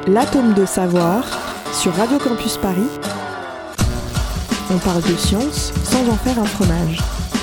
L'atome de savoir sur Radio Campus Paris. On parle de science sans en faire un fromage.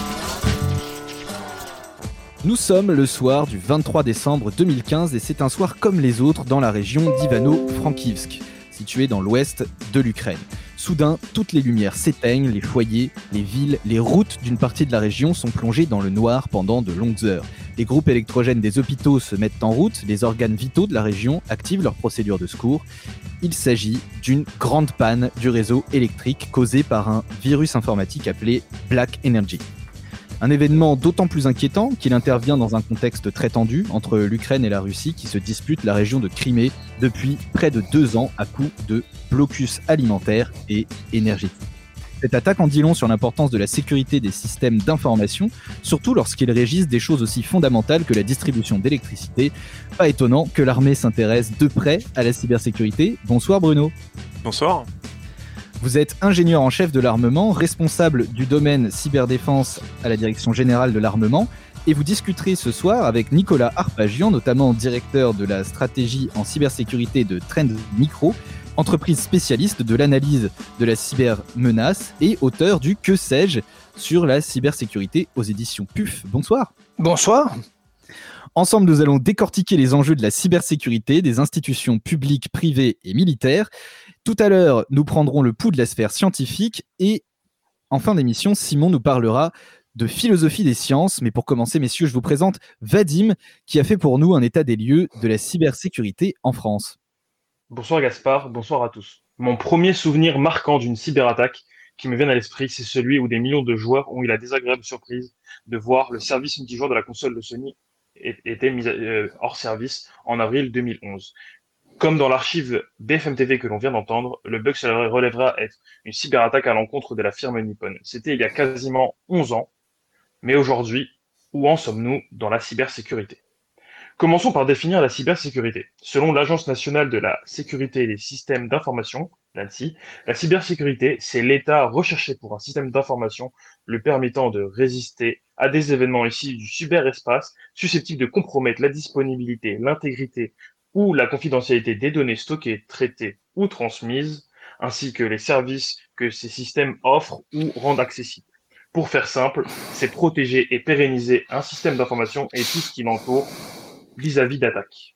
Nous sommes le soir du 23 décembre 2015 et c'est un soir comme les autres dans la région d'Ivano-Frankivsk, située dans l'ouest de l'Ukraine. Soudain, toutes les lumières s'éteignent, les foyers, les villes, les routes d'une partie de la région sont plongées dans le noir pendant de longues heures. Les groupes électrogènes des hôpitaux se mettent en route, les organes vitaux de la région activent leurs procédures de secours. Il s'agit d'une grande panne du réseau électrique causée par un virus informatique appelé Black Energy. Un événement d'autant plus inquiétant qu'il intervient dans un contexte très tendu entre l'Ukraine et la Russie qui se disputent la région de Crimée depuis près de 2 ans à coup de blocus alimentaire et énergétique. Cette attaque en dit long sur l'importance de la sécurité des systèmes d'information, surtout lorsqu'ils régissent des choses aussi fondamentales que la distribution d'électricité. Pas étonnant que l'armée s'intéresse de près à la cybersécurité. Bonsoir Bruno. Bonsoir. Vous êtes ingénieur en chef de l'armement, responsable du domaine cyberdéfense à la Direction Générale de l'Armement, et vous discuterez ce soir avec Nicolas Arpagian, notamment directeur de la stratégie en cybersécurité de Trend Micro, entreprise spécialiste de l'analyse de la cybermenace et auteur du Que sais-je sur la cybersécurité aux éditions PUF. Bonsoir. Bonsoir. Ensemble, nous allons décortiquer les enjeux de la cybersécurité des institutions publiques, privées et militaires. Tout à l'heure, nous prendrons le pouls de la sphère scientifique et en fin d'émission, Simon nous parlera de philosophie des sciences. Mais pour commencer, messieurs, je vous présente Vadim qui a fait pour nous un état des lieux de la cybersécurité en France. Bonsoir Gaspard, bonsoir à tous. Mon premier souvenir marquant d'une cyberattaque qui me vient à l'esprit, c'est celui où des millions de joueurs ont eu la désagréable surprise de voir le service multijoueur de la console de Sony était mis hors service en avril 2011. Comme dans l'archive BFM TV que l'on vient d'entendre, le bug se relèvera être une cyberattaque à l'encontre de la firme Nippon. C'était il y a quasiment 11 ans, mais aujourd'hui, où en sommes-nous dans la cybersécurité ? Commençons par définir la cybersécurité. Selon l'Agence nationale de la sécurité des systèmes d'information, l'ANSSI, la cybersécurité, c'est l'état recherché pour un système d'information le permettant de résister à des événements issus du cyberespace susceptibles de compromettre la disponibilité, l'intégrité ou la confidentialité des données stockées, traitées ou transmises, ainsi que les services que ces systèmes offrent ou rendent accessibles. Pour faire simple, c'est protéger et pérenniser un système d'information et tout ce qui l'entoure vis-à-vis d'attaques.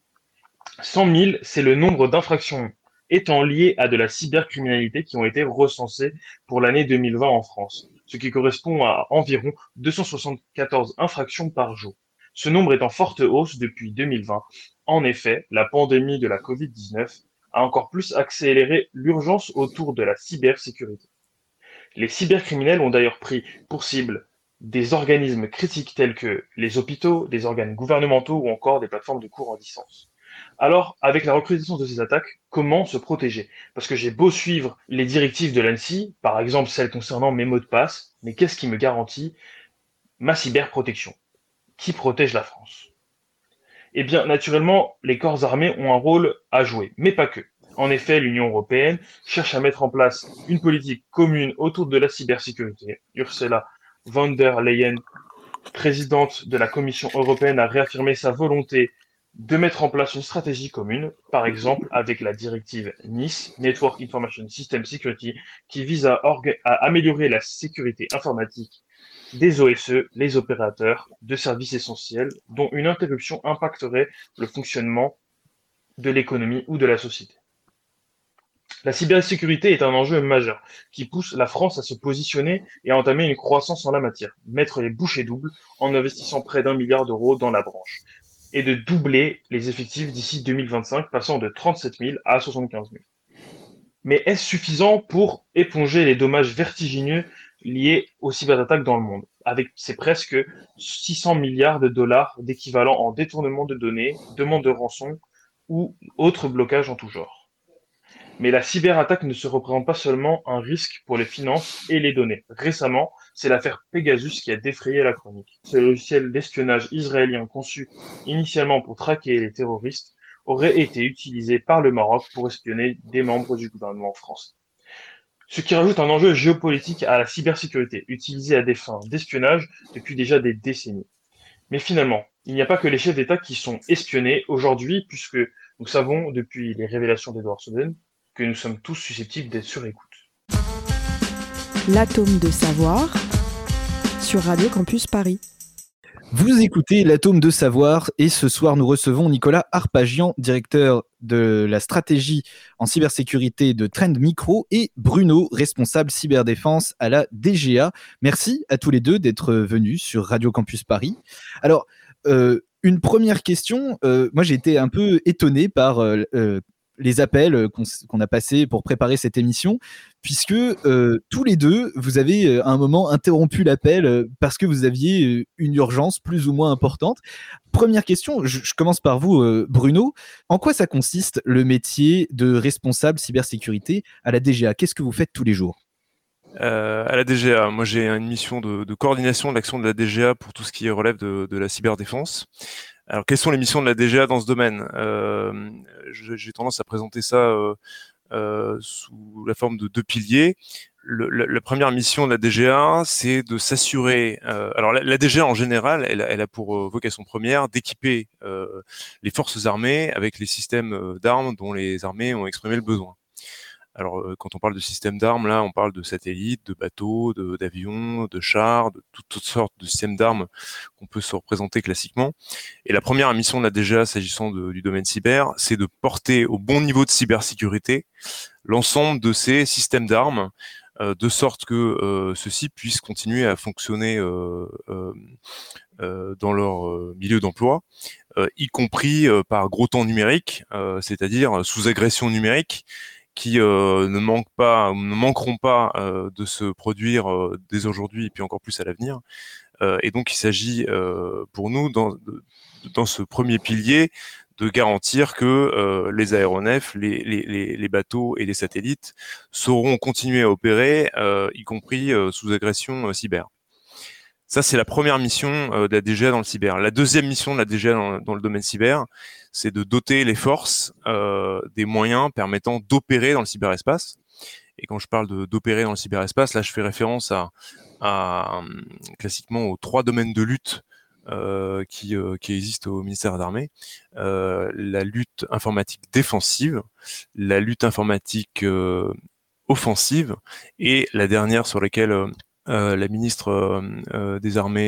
100 000, c'est le nombre d'infractions étant liées à de la cybercriminalité qui ont été recensées pour l'année 2020 en France, ce qui correspond à environ 274 infractions par jour. Ce nombre est en forte hausse depuis 2020. En effet, la pandémie de la Covid-19 a encore plus accéléré l'urgence autour de la cybersécurité. Les cybercriminels ont d'ailleurs pris pour cible des organismes critiques tels que les hôpitaux, des organes gouvernementaux ou encore des plateformes de cours en distance. Alors, avec la recrudescence de ces attaques, comment se protéger ? Parce que j'ai beau suivre les directives de l'ANSSI, par exemple celles concernant mes mots de passe, mais qu'est-ce qui me garantit ma cyberprotection ? Qui protège la France ? Eh bien, naturellement, les corps armés ont un rôle à jouer, mais pas que. En effet, l'Union européenne cherche à mettre en place une politique commune autour de la cybersécurité. Ursula von der Leyen, présidente de la Commission européenne, a réaffirmé sa volonté de mettre en place une stratégie commune, par exemple avec la directive NIS, Network Information System Security, qui vise à améliorer la sécurité informatique des OSE, les opérateurs de services essentiels, dont une interruption impacterait le fonctionnement de l'économie ou de la société. La cybersécurité est un enjeu majeur qui pousse la France à se positionner et à entamer une croissance en la matière, mettre les bouchées doubles en investissant près d'1 milliard d'euros dans la branche et de doubler les effectifs d'ici 2025, passant de 37 000 à 75 000. Mais est-ce suffisant pour éponger les dommages vertigineux liés aux cyberattaques dans le monde, avec c'est presque 600 milliards de dollars d'équivalent en détournement de données, demande de rançon ou autres blocages en tout genre. Mais la cyberattaque ne se représente pas seulement un risque pour les finances et les données. Récemment, c'est l'affaire Pegasus qui a défrayé la chronique. Ce logiciel d'espionnage israélien conçu initialement pour traquer les terroristes aurait été utilisé par le Maroc pour espionner des membres du gouvernement français. Ce qui rajoute un enjeu géopolitique à la cybersécurité, utilisée à des fins d'espionnage depuis déjà des décennies. Mais finalement, il n'y a pas que les chefs d'État qui sont espionnés aujourd'hui, puisque nous savons depuis les révélations d'Edward Snowden que nous sommes tous susceptibles d'être sur écoute. L'atome de savoir sur Radio Campus Paris. Vous écoutez l'Atome de savoir et ce soir nous recevons Nicolas Arpagian, directeur de la stratégie en cybersécurité de Trend Micro, et Bruno, responsable cyberdéfense à la DGA. Merci à tous les deux d'être venus sur Radio Campus Paris. Alors, une première question, moi j'ai été un peu étonné par les appels qu'on a passés pour préparer cette émission, puisque tous les deux, vous avez à un moment interrompu l'appel parce que vous aviez une urgence plus ou moins importante. Première question, je commence par vous, Bruno. En quoi ça consiste le métier de responsable cybersécurité à la DGA ? Qu'est-ce que vous faites tous les jours ? À la DGA, moi j'ai une mission de coordination de l'action de la DGA pour tout ce qui relève de la cyberdéfense. Alors, quelles sont les missions de la DGA dans ce domaine ? J'ai tendance à présenter ça sous la forme de 2 piliers. La première mission de la DGA, c'est de s'assurer... alors, la DGA, en général, elle a pour vocation première d'équiper les forces armées avec les systèmes d'armes dont les armées ont exprimé le besoin. Alors, quand on parle de système d'armes, là, on parle de satellites, de bateaux, d'avions, de chars, de toutes sortes de systèmes d'armes qu'on peut se représenter classiquement. Et la première mission de la DGA, s'agissant du domaine cyber, c'est de porter au bon niveau de cybersécurité l'ensemble de ces systèmes d'armes, de sorte que ceux-ci puissent continuer à fonctionner dans leur milieu d'emploi, y compris par gros temps numérique, c'est-à-dire sous agression numérique, qui ne manqueront pas de se produire dès aujourd'hui et puis encore plus à l'avenir. Et donc il s'agit pour nous dans ce premier pilier de garantir que les aéronefs, les bateaux et les satellites sauront continuer à opérer, y compris sous agression cyber. Ça, c'est la première mission de la DGA dans le cyber. La deuxième mission de la DGA dans le domaine cyber, c'est de doter les forces des moyens permettant d'opérer dans le cyberespace. Et quand je parle d'opérer dans le cyberespace, là, je fais référence à classiquement aux 3 domaines de lutte qui existent au ministère d'Armée. La lutte informatique défensive, la lutte informatique offensive, et la dernière sur laquelle la ministre des Armées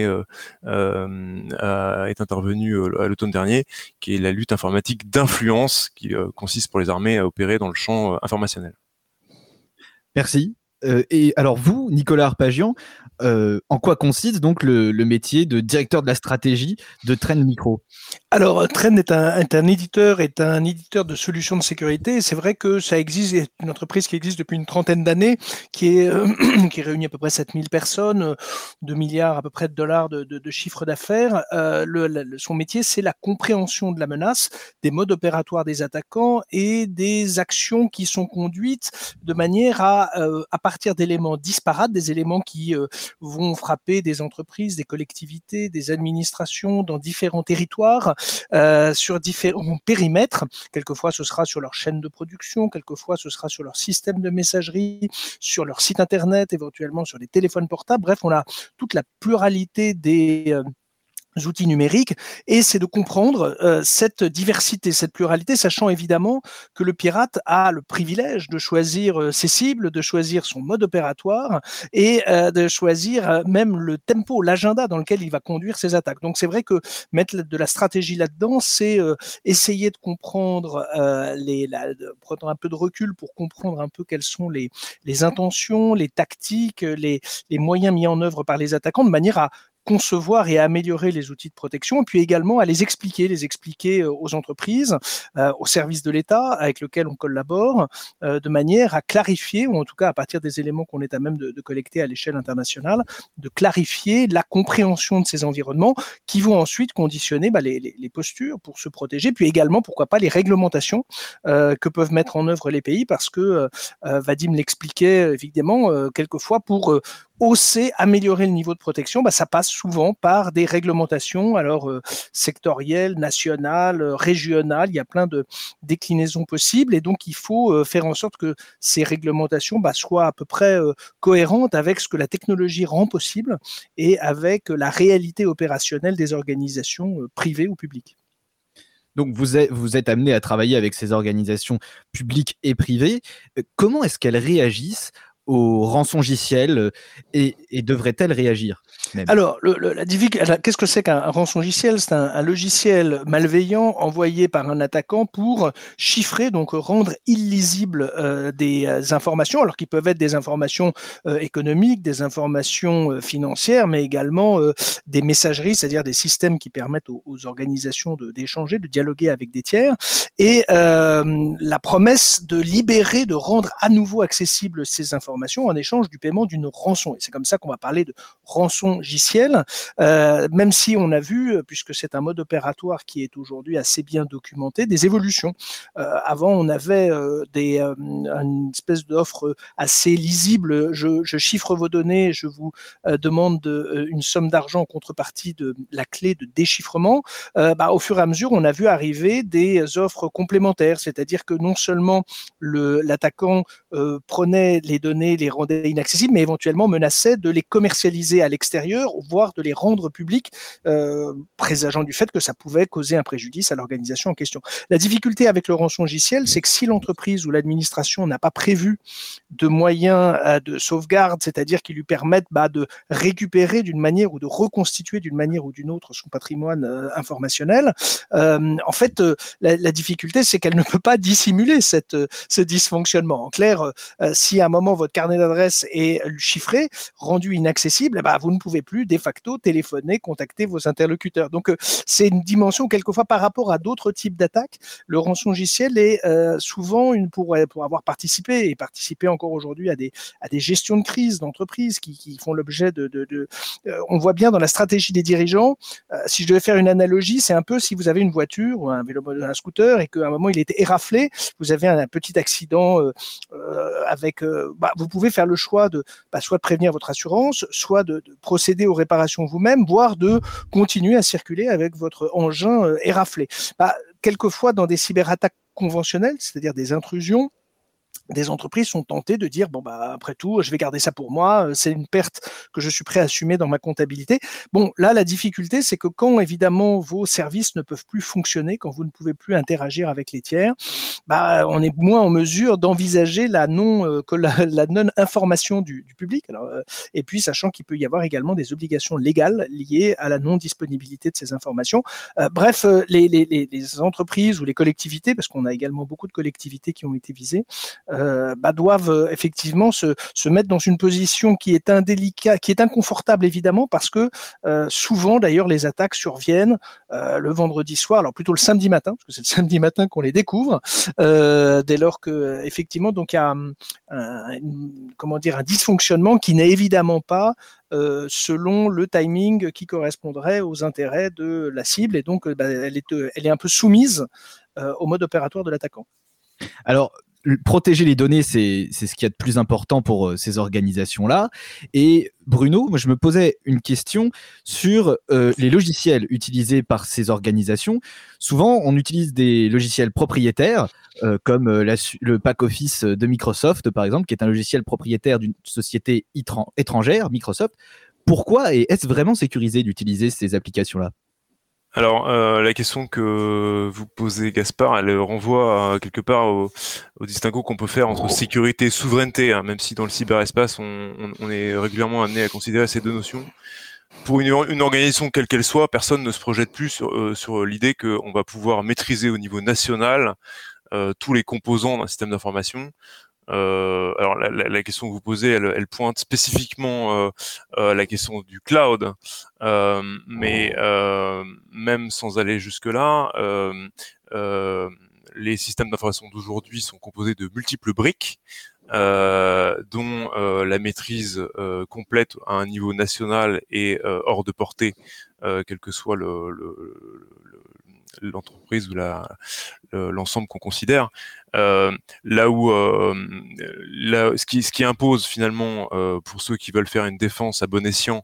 est intervenue à l'automne dernier, qui est la lutte informatique d'influence, qui consiste pour les armées à opérer dans le champ informationnel. Merci. Et alors vous, Nicolas Arpagian, en quoi consiste donc le métier de directeur de la stratégie de Trend Micro ? Alors, Trend est un éditeur de solutions de sécurité. C'est vrai que ça existe, c'est une entreprise qui existe depuis une 30aine d'années, qui réunit à peu près 7000 personnes, 2 milliards à peu près de dollars de chiffre d'affaires. Son métier, c'est la compréhension de la menace, des modes opératoires des attaquants et des actions qui sont conduites de manière à partir d'éléments disparates, des éléments qui vont frapper des entreprises, des collectivités, des administrations dans différents territoires, sur différents périmètres. Quelquefois, ce sera sur leur chaîne de production, quelquefois, ce sera sur leur système de messagerie, sur leur site internet, éventuellement sur les téléphones portables. Bref, on a toute la pluralité des outils numériques, et c'est de comprendre cette diversité, cette pluralité, sachant évidemment que le pirate a le privilège de choisir ses cibles, de choisir son mode opératoire et de choisir même le tempo, l'agenda dans lequel il va conduire ses attaques. Donc c'est vrai que mettre de la stratégie là-dedans, c'est essayer de comprendre, prendre un peu de recul pour comprendre un peu quelles sont les intentions, les tactiques, les moyens mis en œuvre par les attaquants, de manière à concevoir et à améliorer les outils de protection, et puis également à les expliquer aux entreprises, aux services de l'État avec lesquels on collabore, de manière à clarifier, ou en tout cas à partir des éléments qu'on est à même de collecter à l'échelle internationale, de clarifier la compréhension de ces environnements qui vont ensuite conditionner les postures pour se protéger, puis également, pourquoi pas, les réglementations que peuvent mettre en œuvre les pays, parce que Vadim l'expliquait évidemment, quelquefois pour hausser, améliorer le niveau de protection, ça passe souvent par des réglementations, alors sectorielles, nationales, régionales. Il y a plein de déclinaisons possibles, et donc il faut faire en sorte que ces réglementations soient à peu près cohérentes avec ce que la technologie rend possible et avec la réalité opérationnelle des organisations privées ou publiques. Donc, vous êtes amené à travailler avec ces organisations publiques et privées. Comment est-ce qu'elles réagissent aux rançongiciels et devraient-elles réagir même? Alors, qu'est-ce que c'est qu'un rançongiciel? C'est un logiciel malveillant envoyé par un attaquant pour chiffrer, donc rendre illisibles des informations, alors qu'ils peuvent être des informations économiques, des informations financières, mais également des messageries, c'est-à-dire des systèmes qui permettent aux organisations d'échanger, de dialoguer avec des tiers, et la promesse de libérer, de rendre à nouveau accessibles ces informations en échange du paiement d'une rançon. Et c'est comme ça qu'on va parler de rançongiciel, même si on a vu, puisque c'est un mode opératoire qui est aujourd'hui assez bien documenté, des évolutions. Avant, on avait une espèce d'offre assez lisible. Je chiffre vos données, je vous demande une somme d'argent en contrepartie de la clé de déchiffrement. Au fur et à mesure, on a vu arriver des offres complémentaires, c'est-à-dire que non seulement l'attaquant prenait les données, les rendait inaccessibles, mais éventuellement menaçait de les commercialiser à l'extérieur, voire de les rendre publics, présageant du fait que ça pouvait causer un préjudice à l'organisation en question. La difficulté avec le rançongiciel, c'est que si l'entreprise ou l'administration n'a pas prévu de moyens de sauvegarde, c'est-à-dire qui lui permettent de récupérer d'une manière ou de reconstituer d'une manière ou d'une autre son patrimoine informationnel, en fait, la difficulté, c'est qu'elle ne peut pas dissimuler ce dysfonctionnement. En clair, si à un moment votre carnet d'adresse est chiffré, rendu inaccessible, vous ne pouvez plus de facto téléphoner, contacter vos interlocuteurs. Donc c'est une dimension où, quelquefois, par rapport à d'autres types d'attaques, le rançongiciel est souvent pour avoir participé et participer encore aujourd'hui à des gestions de crise d'entreprises qui font l'objet on voit bien dans la stratégie des dirigeants. Si je devais faire une analogie, c'est un peu si vous avez une voiture ou un scooter et qu'à un moment il était éraflé, vous avez un petit accident avec, vous pouvez faire le choix de soit de prévenir votre assurance, soit de procéder aux réparations vous-même, voire de continuer à circuler avec votre engin éraflé. Quelquefois, dans des cyberattaques conventionnelles, c'est-à-dire des intrusions, des entreprises sont tentées de dire après tout, je vais garder ça pour moi, c'est une perte que je suis prêt à assumer dans ma comptabilité. Là, la difficulté, c'est que quand évidemment vos services ne peuvent plus fonctionner, quand vous ne pouvez plus interagir avec les tiers, on est moins en mesure d'envisager la non-information du public. Et puis, sachant qu'il peut y avoir également des obligations légales liées à la non-disponibilité de ces informations. Bref, les entreprises ou les collectivités, parce qu'on a également beaucoup de collectivités qui ont été visées, doivent effectivement se mettre dans une position qui est inconfortable, évidemment, parce que souvent d'ailleurs les attaques surviennent le vendredi soir, alors plutôt le samedi matin, parce que c'est le samedi matin qu'on les découvre, dès lors que effectivement donc il y a un dysfonctionnement qui n'est évidemment pas selon le timing qui correspondrait aux intérêts de la cible, et donc elle est un peu soumise au mode opératoire de l'attaquant. Alors, protéger les données, c'est ce qu'il y a de plus important pour ces organisations-là. Et Bruno, moi, je me posais une question sur les logiciels utilisés par ces organisations. Souvent, on utilise des logiciels propriétaires, comme le pack office de Microsoft, par exemple, qui est un logiciel propriétaire d'une société étrangère, Microsoft. Pourquoi et est-ce vraiment sécurisé d'utiliser ces applications-là ? Alors, la question que vous posez, Gaspard, elle renvoie quelque part au distinguo qu'on peut faire entre sécurité et souveraineté, hein, même si dans le cyberespace, on est régulièrement amené à considérer ces deux notions. Pour une organisation quelle qu'elle soit, personne ne se projette plus sur l'idée qu'on va pouvoir maîtriser au niveau national tous les composants d'un système d'information. Alors la question que vous posez, elle pointe spécifiquement la question du cloud, mais même sans aller jusque-là, les systèmes d'information d'aujourd'hui sont composés de multiples briques, dont la maîtrise complète à un niveau national est hors de portée, quelle que soit l'entreprise ou l'ensemble qu'on considère. Ce qui impose finalement pour ceux qui veulent faire une défense à bon escient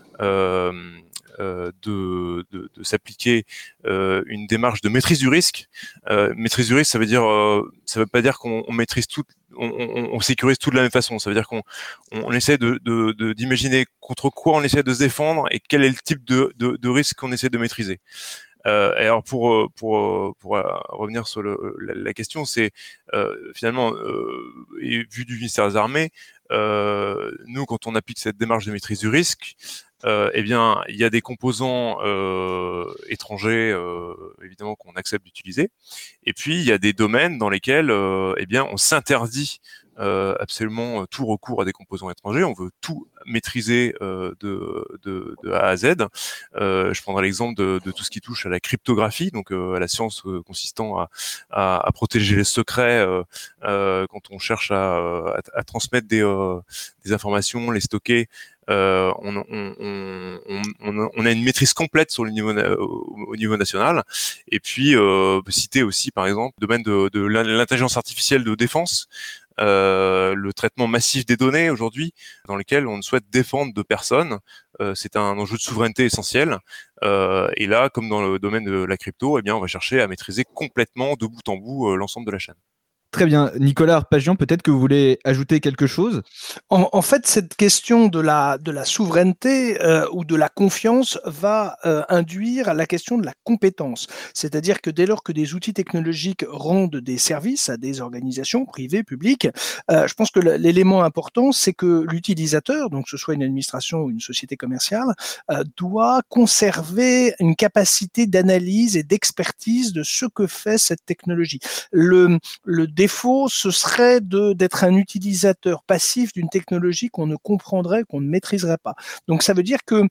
de s'appliquer une démarche de maîtrise du risque. Maîtrise du risque, ça veut pas dire qu'on maîtrise tout, on sécurise tout de la même façon. Ça veut dire qu'on essaie d'imaginer contre quoi on essaie de se défendre et quel est le type de risque qu'on essaie de maîtriser. Et alors pour revenir sur la question, c'est finalement vu du ministère des Armées, nous quand on applique cette démarche de maîtrise du risque, eh bien il y a des composants étrangers évidemment qu'on accepte d'utiliser, et puis il y a des domaines dans lesquels eh bien on s'interdit absolument tout recours à des composants étrangers. On veut tout maîtriser de A à Z. Je prendrai l'exemple de tout ce qui touche à la cryptographie, donc à la science consistant à protéger les secrets quand on cherche à transmettre des informations, les stocker. On a une maîtrise complète sur le au niveau national. Et puis citer aussi par exemple le domaine de l'intelligence artificielle de défense. Le traitement massif des données aujourd'hui, dans lequel on souhaite défendre de personnes, c'est un enjeu de souveraineté essentiel. Et là, comme dans le domaine de la crypto, eh bien, on va chercher à maîtriser complètement de bout en bout l'ensemble de la chaîne. Très bien. Nicolas Arpagian, peut-être que vous voulez ajouter quelque chose ? En fait, cette question de la souveraineté ou de la confiance va induire la question de la compétence. C'est-à-dire que dès lors que des outils technologiques rendent des services à des organisations privées, publiques, je pense que l'élément important, c'est que l'utilisateur, donc que ce soit une administration ou une société commerciale, doit conserver une capacité d'analyse et d'expertise de ce que fait cette technologie. Le défaut, ce serait d'être un utilisateur passif d'une technologie qu'on ne comprendrait, qu'on ne maîtriserait pas. Donc ça veut dire que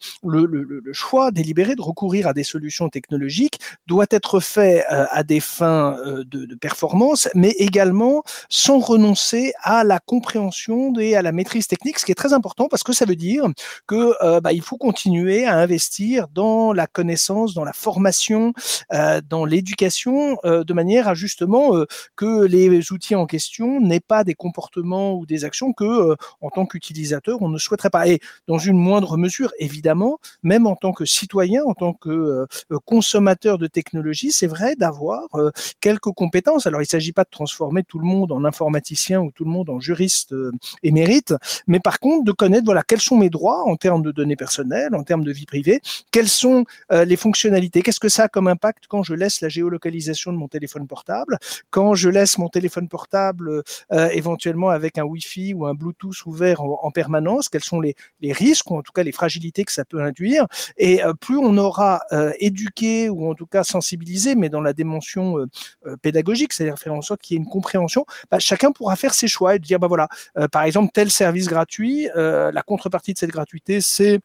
le choix délibéré de recourir à des solutions technologiques doit être fait à des fins de performance, mais également sans renoncer à la compréhension et à la maîtrise technique, ce qui est très important parce que ça veut dire que il faut continuer à investir dans la connaissance, dans la formation, dans l'éducation, de manière à justement que les outils en question n'aient pas des comportements ou des actions que, en tant qu'utilisateur, on ne souhaiterait pas. Et dans une moindre mesure, évidemment, même en tant que citoyen, en tant que consommateur de technologie, c'est vrai d'avoir quelques compétences. Alors, il ne s'agit pas de transformer tout le monde en informaticien ou tout le monde en juriste émérite, mais par contre, de connaître quels sont mes droits en termes de données personnelles, en termes de vie privée, quelles sont les fonctionnalités, qu'est-ce que ça a comme impact quand je laisse la géolocalisation de mon téléphone portable, quand je laisse mon téléphone portable éventuellement avec un Wi-Fi ou un Bluetooth ouvert en permanence, quels sont les risques ou en tout cas les fragilités que ça peut induire. Et plus on aura éduqué ou en tout cas sensibilisé, mais dans la dimension pédagogique, c'est-à-dire faire en sorte qu'il y ait une compréhension, chacun pourra faire ses choix et dire par exemple tel service gratuit, la contrepartie de cette gratuité, c'est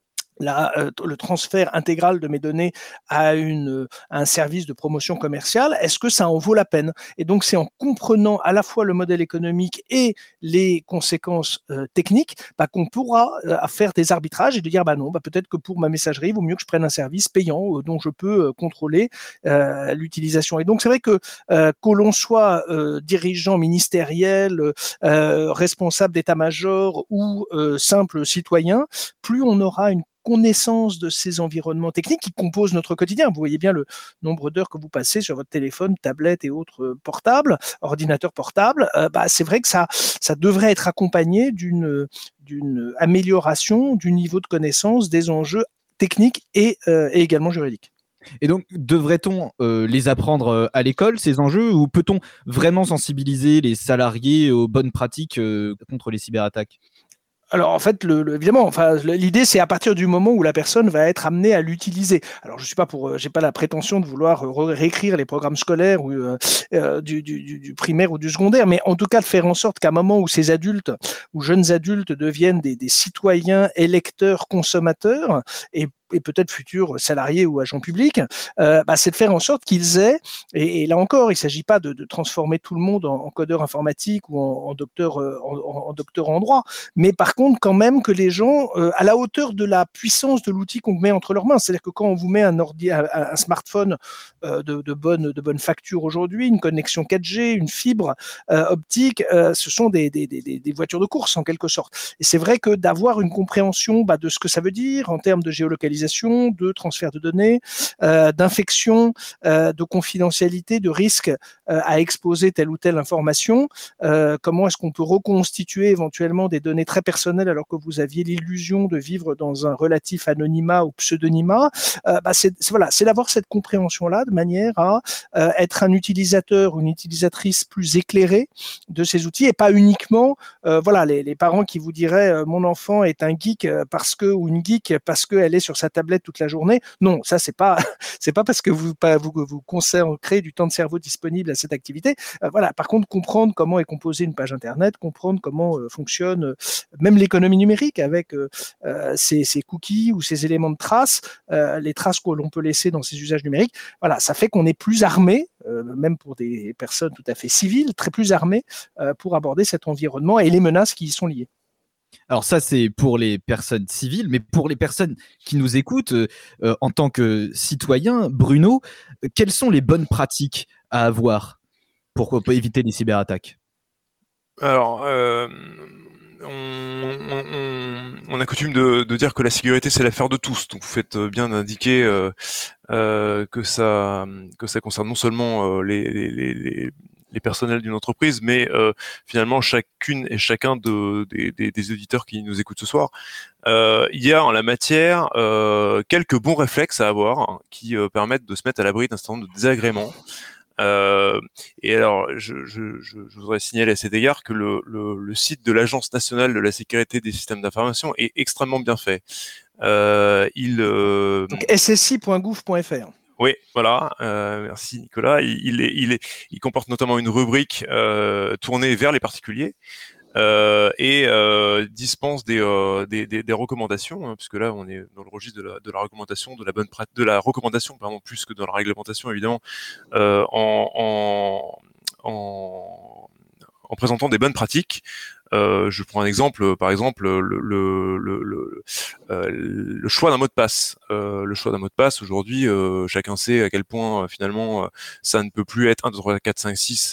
le transfert intégral de mes données à un service de promotion commerciale, est-ce que ça en vaut la peine? Et donc, c'est en comprenant à la fois le modèle économique et les conséquences techniques qu'on pourra faire des arbitrages et de dire non, peut-être que pour ma messagerie, il vaut mieux que je prenne un service payant dont je peux contrôler l'utilisation. Et donc, c'est vrai que l'on soit dirigeant ministériel, responsable d'état-major ou simple citoyen, plus on aura une connaissance de ces environnements techniques qui composent notre quotidien. Vous voyez bien le nombre d'heures que vous passez sur votre téléphone, tablette et autres portables, ordinateurs portables. C'est vrai que ça devrait être accompagné d'une amélioration du niveau de connaissance des enjeux techniques et également juridiques. Et donc, devrait-on les apprendre à l'école, ces enjeux, ou peut-on vraiment sensibiliser les salariés aux bonnes pratiques contre les cyberattaques ? Alors en fait, évidemment, l'idée c'est à partir du moment où la personne va être amenée à l'utiliser. Alors j'ai pas la prétention de vouloir réécrire les programmes scolaires ou du primaire ou du secondaire, mais en tout cas de faire en sorte qu'à un moment où ces adultes ou jeunes adultes deviennent des citoyens électeurs consommateurs et et peut-être futurs salariés ou agents publics, c'est de faire en sorte qu'ils aient, et là encore, il ne s'agit pas de transformer tout le monde en codeur informatique ou en docteur en droit, mais par contre quand même que les gens, à la hauteur de la puissance de l'outil qu'on met entre leurs mains, c'est-à-dire que quand on vous met un smartphone de bonne facture aujourd'hui, une connexion 4G, une fibre optique, ce sont des voitures de course en quelque sorte. Et c'est vrai que d'avoir une compréhension de ce que ça veut dire en termes de géolocalisation, de transfert de données, d'infection, de confidentialité, de risque à exposer telle ou telle information, comment est-ce qu'on peut reconstituer éventuellement des données très personnelles alors que vous aviez l'illusion de vivre dans un relatif anonymat ou pseudonymat, c'est d'avoir cette compréhension-là de manière à être un utilisateur ou une utilisatrice plus éclairée de ces outils et pas uniquement les parents qui vous diraient mon enfant est un geek ou une geek parce qu'elle est sur sa tablette toute la journée. Non, ça c'est pas parce que vous consacrez du temps de cerveau disponible à cette activité. Par contre, comprendre comment est composée une page internet, comprendre comment fonctionne même l'économie numérique avec ces cookies ou ces éléments de traces, les traces que l'on peut laisser dans ces usages numériques. Voilà, ça fait qu'on est plus armé, même pour des personnes tout à fait civiles, très plus armées pour aborder cet environnement et les menaces qui y sont liées. Alors ça, c'est pour les personnes civiles, mais pour les personnes qui nous écoutent, en tant que citoyen, Bruno, quelles sont les bonnes pratiques à avoir pour éviter les cyberattaques ? Alors, on a coutume de dire que la sécurité c'est l'affaire de tous, donc vous faites bien d'indiquer que ça concerne non seulement les personnels d'une entreprise, mais finalement chacune et chacun des auditeurs qui nous écoutent ce soir. Il y a en la matière quelques bons réflexes à avoir qui permettent de se mettre à l'abri d'un certain nombre de désagréments. Et alors, je voudrais signaler à cet égard que le site de l'Agence nationale de la sécurité des systèmes d'information est extrêmement bien fait. Donc ssi.gouv.fr. Oui, voilà. Merci Nicolas. Il comporte notamment une rubrique tournée vers les particuliers. Et dispense des recommandations, puisque là on est dans le registre de la recommandation, de la recommandation plus que dans la réglementation évidemment, en présentant des bonnes pratiques. Je prends un exemple, par exemple le choix d'un mot de passe. Le choix d'un mot de passe aujourd'hui, chacun sait à quel point finalement ça ne peut plus être 1, 2, 3, 4, 5, 6.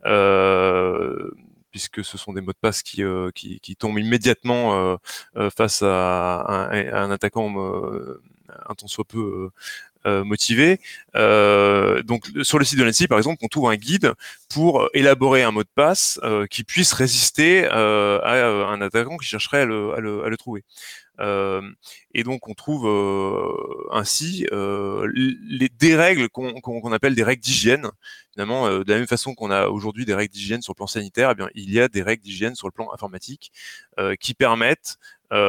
Puisque ce sont des mots de passe qui tombent immédiatement face à un attaquant un tant soit peu motivé. Donc sur le site de l'ANSSI, par exemple, on trouve un guide pour élaborer un mot de passe qui puisse résister à un attaquant qui chercherait à le trouver. Et donc on trouve ainsi des règles qu'on appelle des règles d'hygiène. Finalement, de la même façon qu'on a aujourd'hui des règles d'hygiène sur le plan sanitaire, eh bien il y a des règles d'hygiène sur le plan informatique qui permettent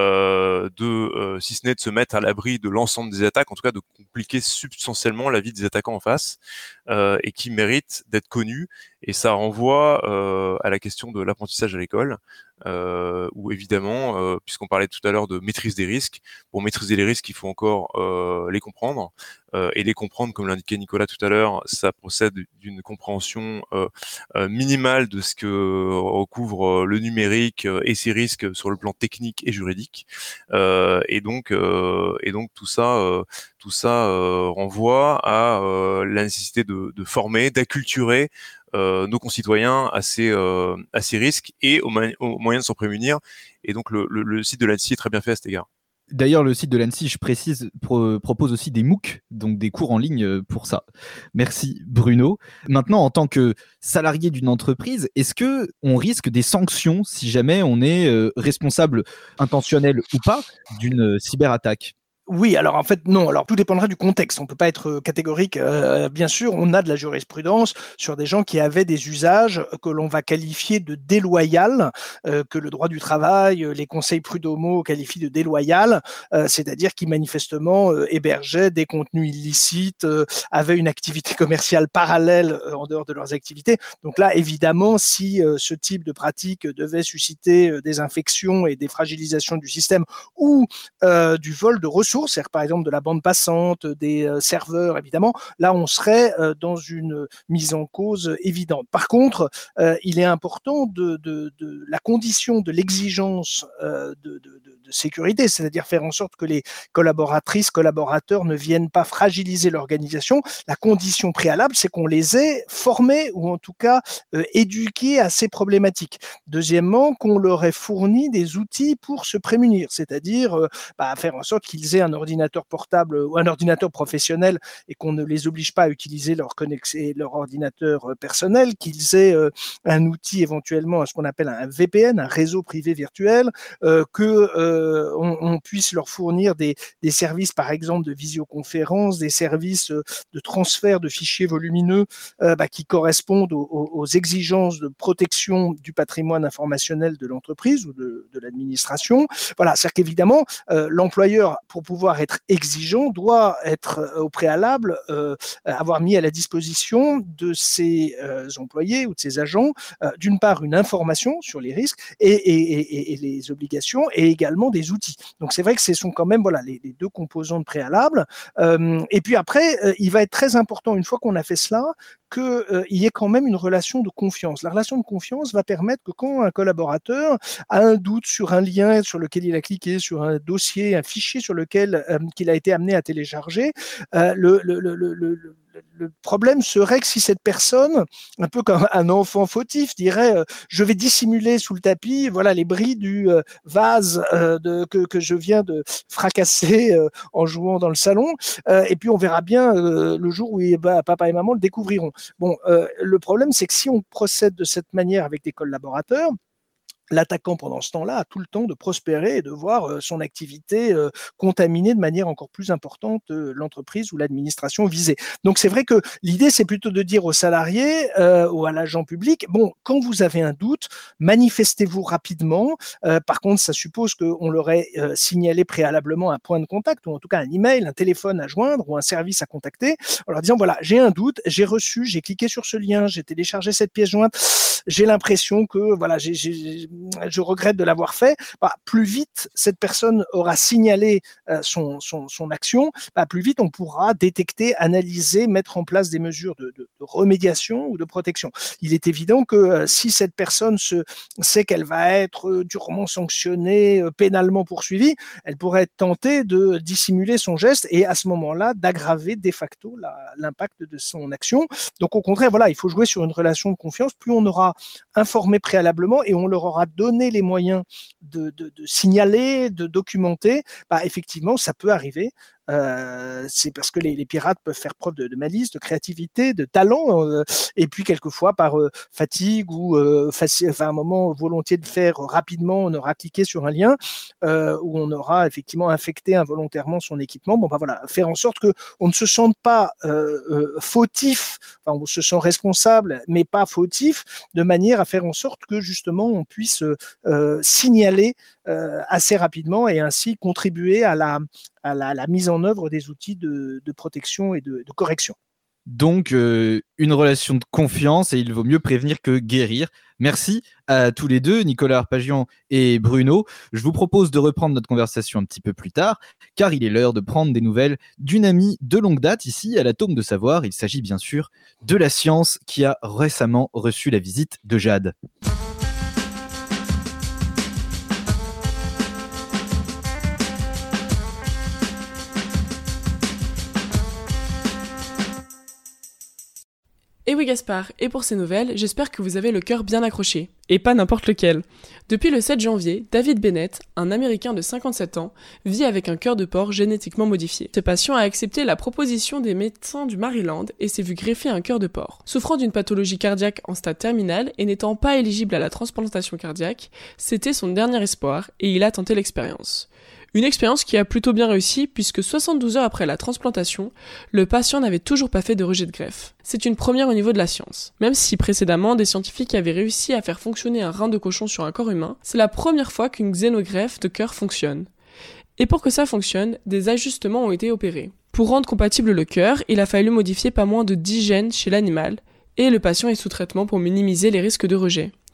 si ce n'est de se mettre à l'abri de l'ensemble des attaques, en tout cas de compliquer substantiellement la vie des attaquants en face, et qui méritent d'être connus. Et ça renvoie à la question de l'apprentissage à l'école, où évidemment, puisqu'on parlait tout à l'heure de maîtrise des risques, pour maîtriser les risques, il faut encore les comprendre. Et les comprendre, comme l'indiquait Nicolas tout à l'heure, ça procède d'une compréhension minimale de ce que recouvre le numérique et ses risques sur le plan technique et juridique. Et donc tout ça renvoie à la nécessité de former, d'acculturer nos concitoyens à ces risques et aux moyens de s'en prémunir. Et donc le site de l'ANSSI est très bien fait à cet égard. D'ailleurs, le site de l'ANSSI, je précise, propose aussi des MOOC, donc des cours en ligne pour ça. Merci Bruno. Maintenant, en tant que salarié d'une entreprise, est-ce qu'on risque des sanctions si jamais on est responsable intentionnel ou pas d'une cyberattaque ? Oui, alors en fait, non. Alors tout dépendra du contexte. On ne peut pas être catégorique. Bien sûr, on a de la jurisprudence sur des gens qui avaient des usages que l'on va qualifier de déloyal, que le droit du travail, les conseils prud'homaux qualifient de déloyal, c'est-à-dire qui manifestement hébergeaient des contenus illicites, avaient une activité commerciale parallèle en dehors de leurs activités. Donc là, évidemment, si ce type de pratique devait susciter des infections et des fragilisations du système ou du vol de ressources ressources, c'est-à-dire par exemple de la bande passante, des serveurs, évidemment, là on serait dans une mise en cause évidente. Par contre, il est important de la condition de l'exigence de sécurité, c'est-à-dire faire en sorte que les collaborateurs ne viennent pas fragiliser l'organisation. La condition préalable, c'est qu'on les ait formés ou en tout cas éduqués à ces problématiques. Deuxièmement, qu'on leur ait fourni des outils pour se prémunir, c'est-à-dire faire en sorte qu'ils aient un ordinateur portable ou un ordinateur professionnel et qu'on ne les oblige pas à utiliser leur ordinateur personnel, qu'ils aient un outil éventuellement, ce qu'on appelle un VPN, un réseau privé virtuel, on puisse leur fournir des services, par exemple, de visioconférence, des services de transfert de fichiers volumineux qui correspondent aux exigences de protection du patrimoine informationnel de l'entreprise ou de l'administration. Voilà, c'est-à-dire qu'évidemment, l'employeur, pour pouvoir être exigeant, doit être au préalable avoir mis à la disposition de ses employés ou de ses agents, d'une part, une information sur les risques et les obligations, et également des outils. Donc c'est vrai que ce sont quand même les deux composantes préalables. Et puis après, il va être très important, une fois qu'on a fait cela, qu'il y ait quand même une relation de confiance. La relation de confiance va permettre que quand un collaborateur a un doute sur un lien sur lequel il a cliqué, sur un dossier, un fichier sur lequel qu'il a été amené à télécharger, le problème serait que si cette personne, un peu comme un enfant fautif, dirait je vais dissimuler sous le tapis les bris du vase que je viens de fracasser en jouant dans le salon, et puis on verra bien le jour où papa et maman le découvriront. Bon, le problème, c'est que si on procède de cette manière avec des collaborateurs, l'attaquant, pendant ce temps-là, a tout le temps de prospérer et de voir son activité contaminée de manière encore plus importante l'entreprise ou l'administration visée. Donc, c'est vrai que l'idée, c'est plutôt de dire aux salariés ou à l'agent public, bon, quand vous avez un doute, manifestez-vous rapidement. Par contre, ça suppose qu'on leur ait signalé préalablement un point de contact, ou en tout cas un email, un téléphone à joindre ou un service à contacter, en leur disant, voilà, j'ai un doute, j'ai cliqué sur ce lien, j'ai téléchargé cette pièce jointe, j'ai l'impression que, je regrette de l'avoir fait. Plus vite cette personne aura signalé son action, plus vite on pourra détecter, analyser, mettre en place des mesures de remédiation ou de protection. Il est évident que si cette personne sait qu'elle va être durement sanctionnée, pénalement poursuivie, elle pourrait être tentée de dissimuler son geste et à ce moment-là d'aggraver de facto l'impact de son action. Donc au contraire, il faut jouer sur une relation de confiance. Plus on aura informé préalablement et on leur aura donné les moyens de signaler, de documenter, effectivement, ça peut arriver. C'est parce que les pirates peuvent faire preuve de malice, de créativité, de talent, et puis quelquefois par fatigue ou un moment volontiers de faire rapidement, on aura cliqué sur un lien où on aura effectivement infecté involontairement son équipement. Faire en sorte qu'on ne se sente pas fautif, on se sent responsable, mais pas fautif, de manière à faire en sorte que justement on puisse signaler assez rapidement et ainsi contribuer à la mise en œuvre des outils de protection et de correction. Donc, une relation de confiance et il vaut mieux prévenir que guérir. Merci à tous les deux, Nicolas Arpagian et Bruno. Je vous propose de reprendre notre conversation un petit peu plus tard, car il est l'heure de prendre des nouvelles d'une amie de longue date ici à l'Atome de Savoir. Il s'agit bien sûr de la science qui a récemment reçu la visite de Jade. Et oui Gaspard, et pour ces nouvelles, j'espère que vous avez le cœur bien accroché, et pas n'importe lequel. Depuis le 7 janvier, David Bennett, un Américain de 57 ans, vit avec un cœur de porc génétiquement modifié. Ce patient a accepté la proposition des médecins du Maryland et s'est vu greffer un cœur de porc. Souffrant d'une pathologie cardiaque en stade terminal et n'étant pas éligible à la transplantation cardiaque, c'était son dernier espoir et il a tenté l'expérience. Une expérience qui a plutôt bien réussi puisque 72 heures après la transplantation, le patient n'avait toujours pas fait de rejet de greffe. C'est une première au niveau de la science. Même si précédemment des scientifiques avaient réussi à faire fonctionner un rein de cochon sur un corps humain, c'est la première fois qu'une xénogreffe de cœur fonctionne. Et pour que ça fonctionne, des ajustements ont été opérés. Pour rendre compatible le cœur, il a fallu modifier pas moins de 10 gènes chez l'animal, et le patient est sous traitement pour minimiser les risques de rejet.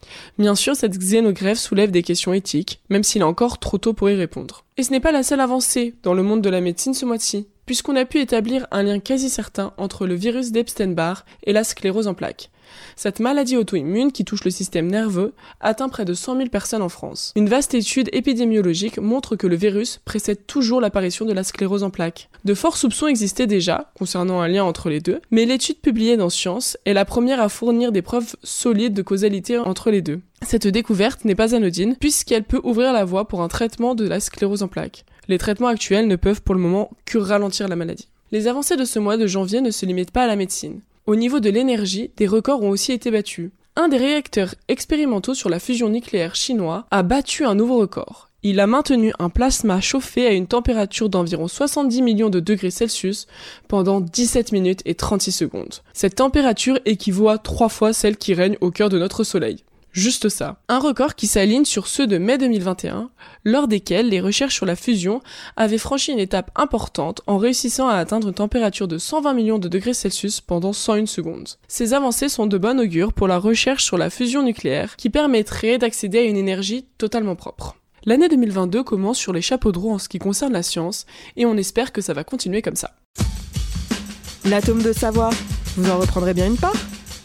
Bien sûr, cette xénogreffe soulève des questions éthiques, même s'il est encore trop tôt pour y répondre. Et ce n'est pas la seule avancée dans le monde de la médecine ce mois-ci, puisqu'on a pu établir un lien quasi certain entre le virus d'Epstein-Barr et la sclérose en plaques. Cette maladie auto-immune qui touche le système nerveux atteint près de 100 000 personnes en France. Une vaste étude épidémiologique montre que le virus précède toujours l'apparition de la sclérose en plaques. De forts soupçons existaient déjà concernant un lien entre les deux, mais l'étude publiée dans Science est la première à fournir des preuves solides de causalité entre les deux. Cette découverte n'est pas anodine puisqu'elle peut ouvrir la voie pour un traitement de la sclérose en plaques. Les traitements actuels ne peuvent pour le moment que ralentir la maladie. Les avancées de ce mois de janvier ne se limitent pas à la médecine. Au niveau de l'énergie, des records ont aussi été battus. Un des réacteurs expérimentaux sur la fusion nucléaire chinois a battu un nouveau record. Il a maintenu un plasma chauffé à une température d'environ 70 millions de degrés Celsius pendant 17 minutes et 36 secondes. Cette température équivaut à 3 fois celle qui règne au cœur de notre Soleil. Juste ça. Un record qui s'aligne sur ceux de mai 2021, lors desquels les recherches sur la fusion avaient franchi une étape importante en réussissant à atteindre une température de 120 millions de degrés Celsius pendant 101 secondes. Ces avancées sont de bon augure pour la recherche sur la fusion nucléaire qui permettrait d'accéder à une énergie totalement propre. L'année 2022 commence sur les chapeaux de roue en ce qui concerne la science et on espère que ça va continuer comme ça. L'atome de savoir, vous en reprendrez bien une part ?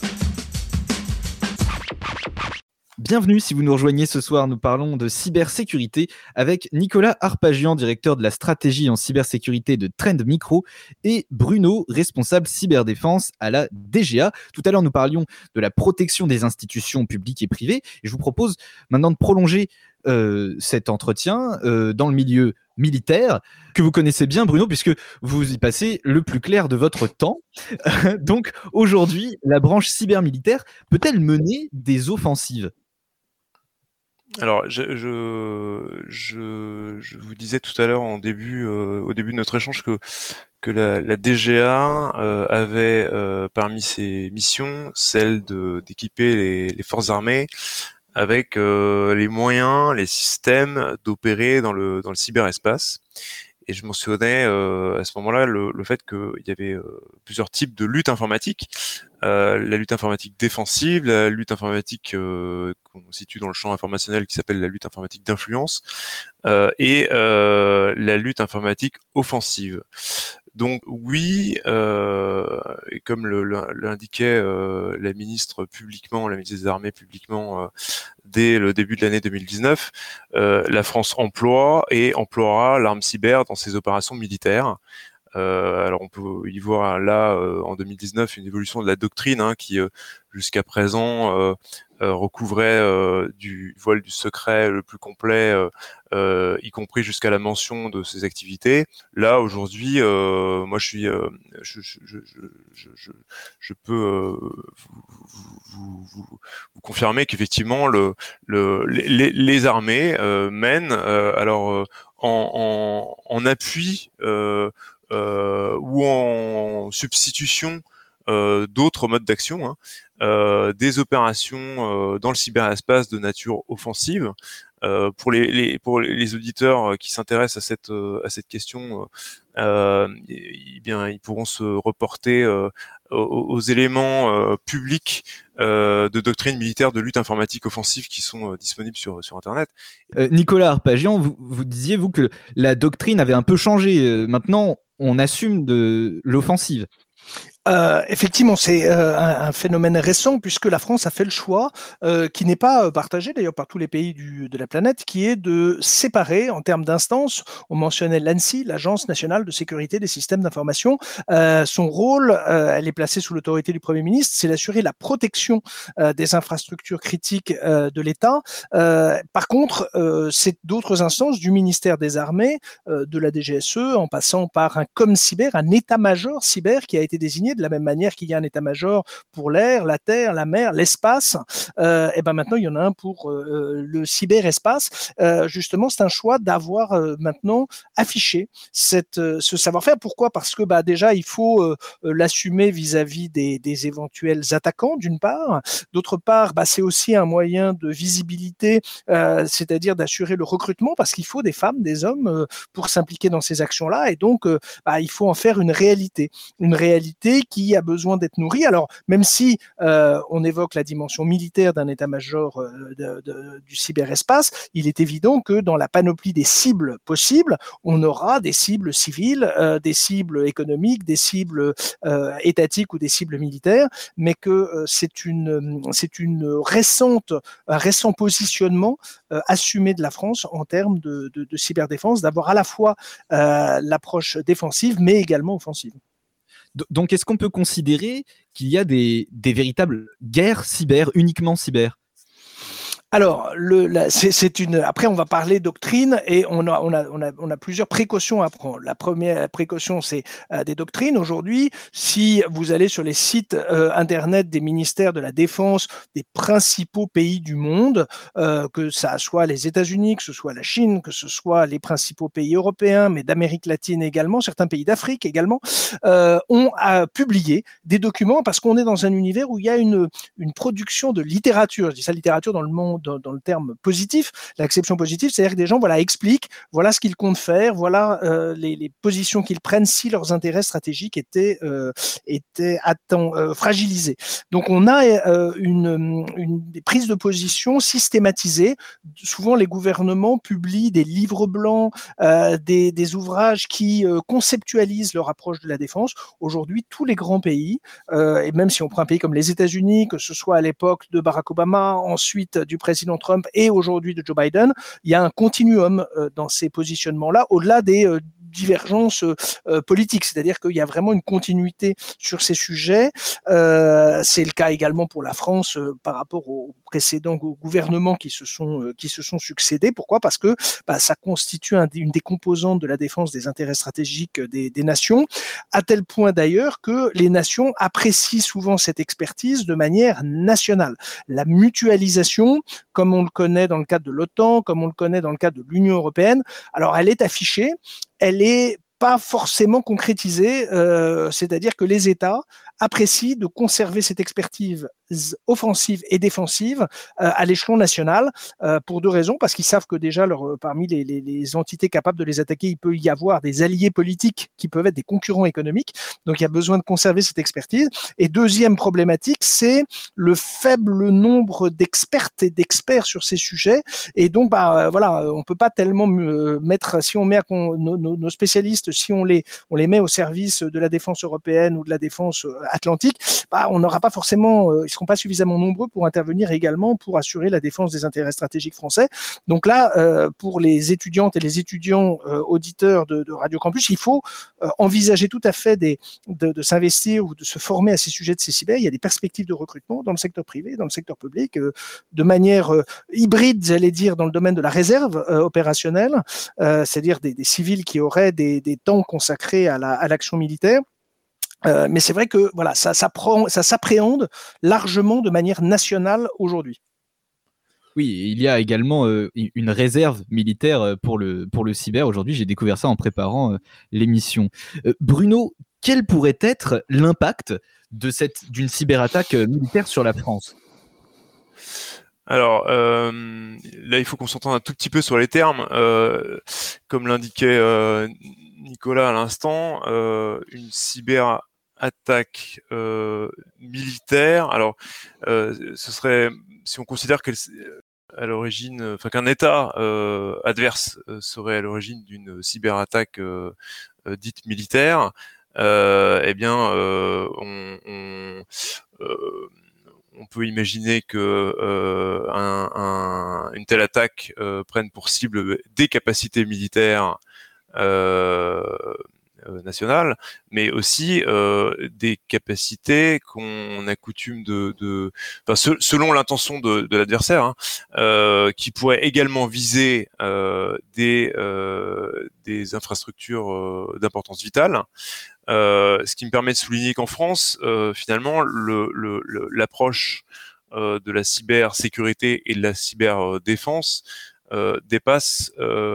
Bienvenue si vous nous rejoignez ce soir, nous parlons de cybersécurité avec Nicolas Arpagian, directeur de la stratégie en cybersécurité de Trend Micro et Bruno, responsable cyberdéfense à la DGA. Tout à l'heure, nous parlions de la protection des institutions publiques et privées et je vous propose maintenant de prolonger cet entretien dans le milieu militaire que vous connaissez bien, Bruno, puisque vous y passez le plus clair de votre temps. Donc aujourd'hui, la branche cybermilitaire peut-elle mener des offensives ? Alors, je vous disais tout à l'heure au début de notre échange que la DGA avait parmi ses missions celle d'équiper les forces armées avec les moyens, les systèmes d'opérer dans le cyberespace. Et je mentionnais à ce moment-là le fait qu'il y avait plusieurs types de lutte informatique. La lutte informatique défensive, la lutte informatique qu'on situe dans le champ informationnel qui s'appelle la lutte informatique d'influence, et la lutte informatique offensive. Donc oui, et comme l'indiquait la ministre des Armées publiquement dès le début de l'année 2019, la France emploie et emploiera l'arme cyber dans ses opérations militaires. Alors on peut y voir là en 2019 une évolution de la doctrine qui jusqu'à présent recouvrait du voile du secret le plus complet, y compris jusqu'à la mention de ces activités. Là aujourd'hui, moi je peux vous confirmer qu'effectivement les armées mènent en appui ou en substitution d'autres modes d'action, des opérations dans le cyberespace de nature offensive. Pour les auditeurs qui s'intéressent à cette question, ils pourront se reporter aux éléments publics de doctrine militaire de lutte informatique offensive qui sont disponibles sur Internet. Nicolas Arpagian, vous disiez vous que la doctrine avait un peu changé. Maintenant, on assume de l'offensive. Effectivement, c'est un phénomène récent puisque la France a fait le choix, qui n'est pas partagé d'ailleurs par tous les pays de la planète, qui est de séparer en termes d'instances. On mentionnait l'ANSSI, l'Agence nationale de sécurité des systèmes d'information. Son rôle, elle est placée sous l'autorité du Premier ministre, c'est d'assurer la protection des infrastructures critiques de l'État. Par contre, c'est d'autres instances du ministère des Armées, de la DGSE, en passant par un ComCyber, un état-major cyber qui a été désigné de la même manière qu'il y a un état-major pour l'air, la terre, la mer, l'espace. Et ben maintenant, il y en a un pour le cyberespace. Justement, c'est un choix d'avoir maintenant affiché ce savoir-faire. Pourquoi ? Parce que déjà, il faut l'assumer vis-à-vis des éventuels attaquants, d'une part. D'autre part, c'est aussi un moyen de visibilité, c'est-à-dire d'assurer le recrutement, parce qu'il faut des femmes, des hommes pour s'impliquer dans ces actions-là. Et donc, il faut en faire une réalité esprit qui a besoin d'être nourri. Alors, même si on évoque la dimension militaire d'un état-major du cyberespace, il est évident que dans la panoplie des cibles possibles, on aura des cibles civiles, des cibles économiques, des cibles étatiques ou des cibles militaires, mais que c'est un récent positionnement assumé de la France en termes de cyberdéfense, d'avoir à la fois l'approche défensive, mais également offensive. Donc, est-ce qu'on peut considérer qu'il y a des véritables guerres cyber, uniquement cyber ? Alors, après, on va parler doctrine et on a plusieurs précautions à prendre. La première précaution, c'est des doctrines. Aujourd'hui, si vous allez sur les sites internet des ministères de la Défense des principaux pays du monde, que ça soit les États-Unis, que ce soit la Chine, que ce soit les principaux pays européens, mais d'Amérique latine également, certains pays d'Afrique également, ont publié des documents parce qu'on est dans un univers où il y a une production de littérature. Je dis ça, littérature dans le monde, dans le terme positif, l'acception positive, c'est-à-dire que des gens expliquent, voilà ce qu'ils comptent faire, voilà les positions qu'ils prennent si leurs intérêts stratégiques étaient fragilisés. Donc on a des prises de position systématisées. Souvent les gouvernements publient des livres blancs, des ouvrages qui conceptualisent leur approche de la défense. Aujourd'hui, tous les grands pays, et même si on prend un pays comme les États-Unis, que ce soit à l'époque de Barack Obama, ensuite du président Trump et aujourd'hui de Joe Biden, il y a un continuum dans ces positionnements-là, au-delà des divergences politiques, c'est-à-dire qu'il y a vraiment une continuité sur ces sujets. C'est le cas également pour la France par rapport aux précédents gouvernements qui se sont succédés. Pourquoi ? Parce que ça constitue une des composantes de la défense des intérêts stratégiques des nations, à tel point d'ailleurs que les nations apprécient souvent cette expertise de manière nationale. La mutualisation, comme on le connaît dans le cadre de l'OTAN, comme on le connaît dans le cadre de l'Union européenne, alors elle est affichée, elle est pas forcément concrétisée, c'est-à-dire que les États apprécient de conserver cette expertise offensive et défensive à l'échelon national pour deux raisons, parce qu'ils savent que déjà parmi les entités capables de les attaquer, il peut y avoir des alliés politiques qui peuvent être des concurrents économiques, donc il y a besoin de conserver cette expertise. Et deuxième problématique, c'est le faible nombre d'expertes et d'experts sur ces sujets, et donc on peut pas tellement mettre, si on met nos spécialistes, si on les met au service de la défense européenne ou de la défense atlantique, on n'aura pas forcément, ils seront pas suffisamment nombreux pour intervenir également pour assurer la défense des intérêts stratégiques français. Donc là, pour les étudiantes et les étudiants auditeurs de Radio Campus, il faut envisager tout à fait de s'investir ou de se former à ces sujets de ces cyber. Il y a des perspectives de recrutement dans le secteur privé, dans le secteur public, de manière hybride, j'allais dire, dans le domaine de la réserve opérationnelle, c'est-à-dire des civils qui auraient des temps consacrés à l'action militaire. Mais c'est vrai que ça s'appréhende largement de manière nationale aujourd'hui. Oui, il y a également une réserve militaire pour le cyber. Aujourd'hui, j'ai découvert ça en préparant l'émission. Bruno, quel pourrait être l'impact d'une cyberattaque militaire sur la France ? Alors là, il faut qu'on s'entende un tout petit peu sur les termes. Comme l'indiquait Nicolas à l'instant, une cyberattaque militaire. Alors, ce serait, si on considère qu'à l'origine, qu'un État adverse serait à l'origine d'une cyberattaque dite militaire, on peut imaginer que une telle attaque prenne pour cible des capacités militaires nationales, mais aussi des capacités qu'on a coutume selon l'intention de l'adversaire, qui pourraient également viser des infrastructures d'importance vitale. Ce qui me permet de souligner qu'en France, finalement, l'approche de la cybersécurité et de la cyberdéfense dépasse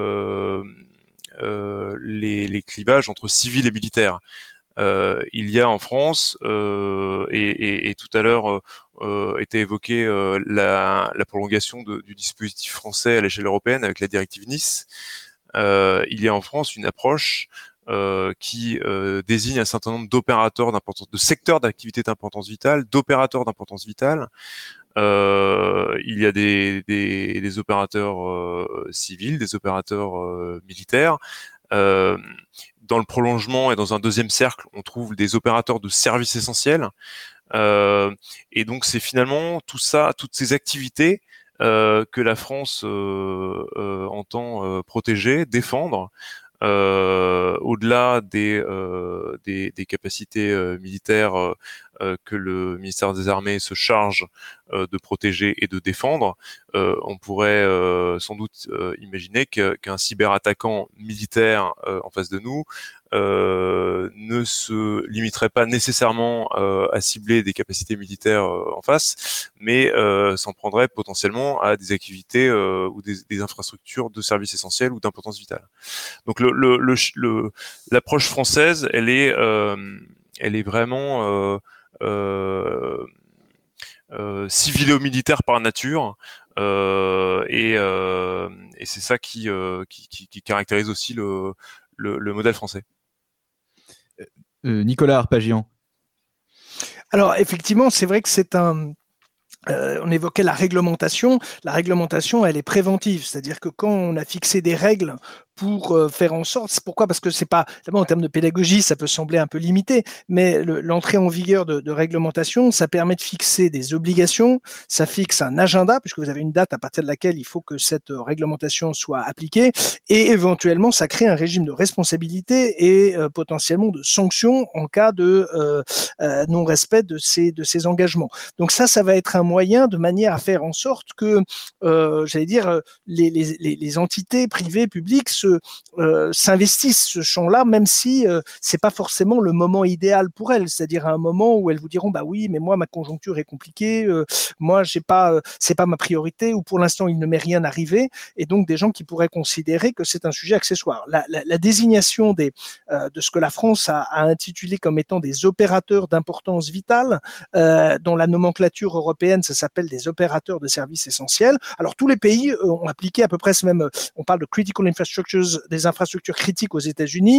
les clivages entre civils et militaires. Il y a en France, et tout à l'heure était évoqué la prolongation du dispositif français à l'échelle européenne avec la directive Nice. Il y a en France une approche qui désigne un certain nombre d'opérateurs d'importance, de secteurs d'activité d'importance vitale, d'opérateurs d'importance vitale. Il y a des opérateurs civils, des opérateurs militaires. Dans le prolongement et dans un deuxième cercle, on trouve des opérateurs de services essentiels. Et donc c'est finalement tout ça, toutes ces activités que la France entend protéger, défendre. Au-delà des capacités militaires que le ministère des Armées se charge de protéger et de défendre, on pourrait sans doute imaginer qu'un cyberattaquant militaire en face de nous ne se limiterait pas nécessairement à cibler des capacités militaires en face, mais s'en prendrait potentiellement à des activités ou des infrastructures de services essentiels ou d'importance vitale. Donc l'approche française, elle est vraiment civilo-militaire par nature, et c'est ça qui caractérise aussi le modèle français. Nicolas Arpagian. Alors effectivement, c'est vrai que c'est on évoquait la réglementation. La réglementation, elle est préventive, c'est-à-dire que quand on a fixé des règles pour faire en sorte, pourquoi ? Parce que c'est pas, d'abord en termes de pédagogie, ça peut sembler un peu limité, mais l'entrée en vigueur de réglementation, ça permet de fixer des obligations, ça fixe un agenda, puisque vous avez une date à partir de laquelle il faut que cette réglementation soit appliquée, et éventuellement, ça crée un régime de responsabilité et potentiellement de sanctions en cas de non-respect de ces engagements. Donc ça va être un moyen de manière à faire en sorte que, j'allais dire, les entités privées, publiques s'investissent ce champ-là, même si c'est pas forcément le moment idéal pour elles. C'est-à-dire à un moment où elles vous diront, bah oui, mais moi ma conjoncture est compliquée, moi c'est pas ma priorité, ou pour l'instant il ne m'est rien arrivé, et donc des gens qui pourraient considérer que c'est un sujet accessoire. La désignation de ce que la France a intitulé comme étant des opérateurs d'importance vitale, dont la nomenclature européenne, ça s'appelle des opérateurs de services essentiels. Alors tous les pays ont appliqué à peu près ce même, on parle de critical infrastructures, des infrastructures critiques aux États-Unis.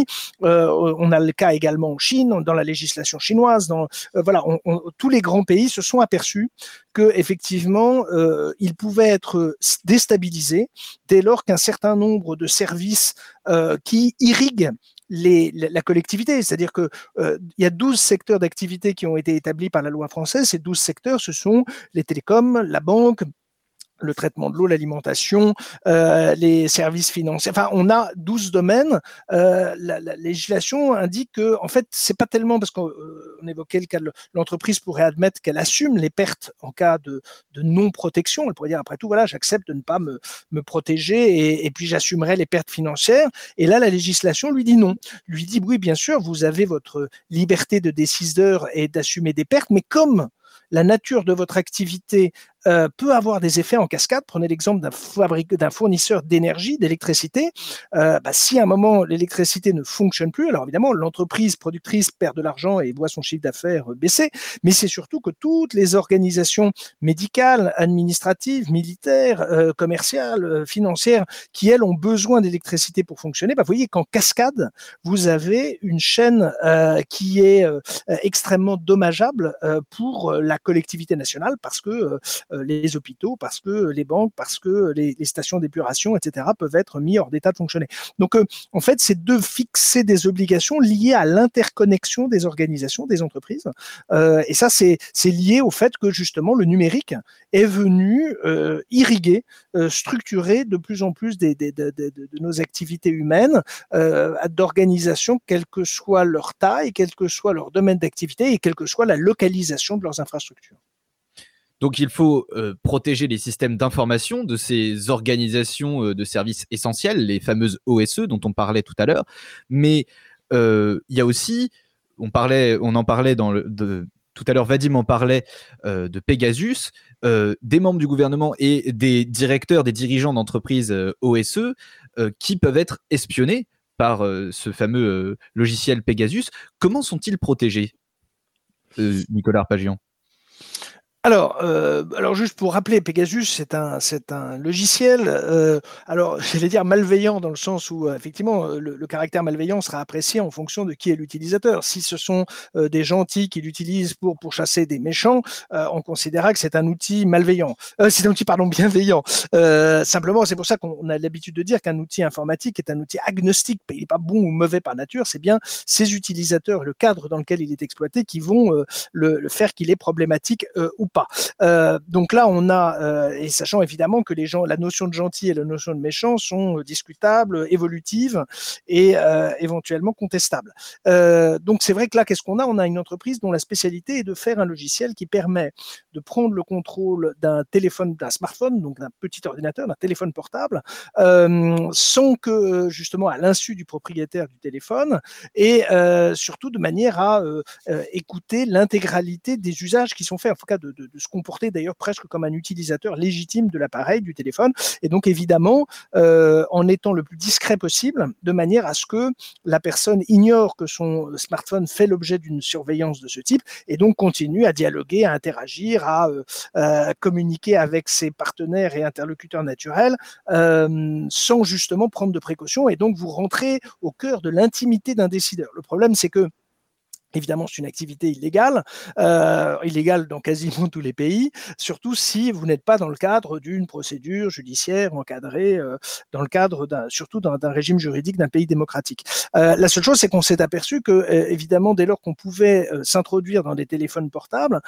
On a le cas également en Chine, dans la législation chinoise. Voilà, tous les grands pays se sont aperçus que effectivement, ils pouvaient être déstabilisés dès lors qu'un certain nombre de services qui irriguent la collectivité, c'est-à-dire que il y a 12 secteurs d'activité qui ont été établis par la loi française. Ces 12 secteurs, ce sont les télécoms, la banque, le traitement de l'eau, l'alimentation, les services financiers. Enfin, on a 12 domaines. La législation indique que, en fait, c'est pas tellement parce qu'on évoquait le cas de l'entreprise pourrait admettre qu'elle assume les pertes en cas de non-protection. Elle pourrait dire, après tout, voilà, j'accepte de ne pas me protéger et puis j'assumerai les pertes financières. Et là, la législation lui dit non. Lui dit, oui, bien sûr, vous avez votre liberté de décideur et d'assumer des pertes, mais comme la nature de votre activité peut avoir des effets en cascade. Prenez l'exemple d'un fournisseur d'énergie, d'électricité. Si à un moment l'électricité ne fonctionne plus, alors évidemment l'entreprise productrice perd de l'argent et voit son chiffre d'affaires baisser, mais c'est surtout que toutes les organisations médicales, administratives, militaires, commerciales, financières, qui elles ont besoin d'électricité pour fonctionner, vous voyez qu'en cascade, vous avez une chaîne qui est extrêmement dommageable pour la collectivité nationale, parce que les hôpitaux, parce que les banques, parce que les stations d'épuration, etc., peuvent être mis hors d'état de fonctionner. Donc, en fait, c'est de fixer des obligations liées à l'interconnexion des organisations, des entreprises. Et ça, c'est lié au fait que, justement, le numérique est venu irriguer, structurer de plus en plus de nos activités humaines, d'organisations, quelle que soit leur taille, quel que soit leur domaine d'activité et quelle que soit la localisation de leurs infrastructures. Donc il faut protéger les systèmes d'information de ces organisations de services essentiels, les fameuses OSE dont on parlait tout à l'heure. Mais il y a aussi, on en parlait tout à l'heure, Vadim en parlait de Pegasus, des membres du gouvernement et des directeurs, des dirigeants d'entreprises OSE qui peuvent être espionnés par ce fameux logiciel Pegasus. Comment sont-ils protégés, Nicolas Arpagian ? Alors juste pour rappeler, Pegasus, c'est un logiciel, alors j'allais dire malveillant dans le sens où effectivement le caractère malveillant sera apprécié en fonction de qui est l'utilisateur. Si ce sont des gentils qui l'utilisent pour chasser des méchants, on considérera que c'est un outil malveillant. C'est un outil, pardon, bienveillant. Simplement, c'est pour ça qu'on a l'habitude de dire qu'un outil informatique est un outil agnostique. Il n'est pas bon ou mauvais par nature, c'est bien ses utilisateurs, le cadre dans lequel il est exploité, qui vont le faire qu'il est problématique ou pas. Donc là, on a, et sachant évidemment que la notion de gentil et la notion de méchant sont discutables, évolutives et éventuellement contestables. Donc c'est vrai que là, qu'est-ce qu'on a ? On a une entreprise dont la spécialité est de faire un logiciel qui permet de prendre le contrôle d'un téléphone, d'un smartphone, donc d'un petit ordinateur, d'un téléphone portable, sans que, justement, à l'insu du propriétaire du téléphone, et surtout de manière à écouter l'intégralité des usages qui sont faits, en tout cas de se comporter d'ailleurs presque comme un utilisateur légitime de l'appareil, du téléphone, et donc évidemment en étant le plus discret possible, de manière à ce que la personne ignore que son smartphone fait l'objet d'une surveillance de ce type, et donc continue à dialoguer, à interagir, à communiquer avec ses partenaires et interlocuteurs naturels, sans justement prendre de précautions, et donc vous rentrez au cœur de l'intimité d'un décideur. Le problème, c'est que évidemment, c'est une activité illégale dans quasiment tous les pays, surtout si vous n'êtes pas dans le cadre d'une procédure judiciaire encadrée, dans le cadre surtout d'un régime juridique d'un pays démocratique. La seule chose, c'est qu'on s'est aperçu que, évidemment, dès lors qu'on pouvait s'introduire dans des téléphones portables,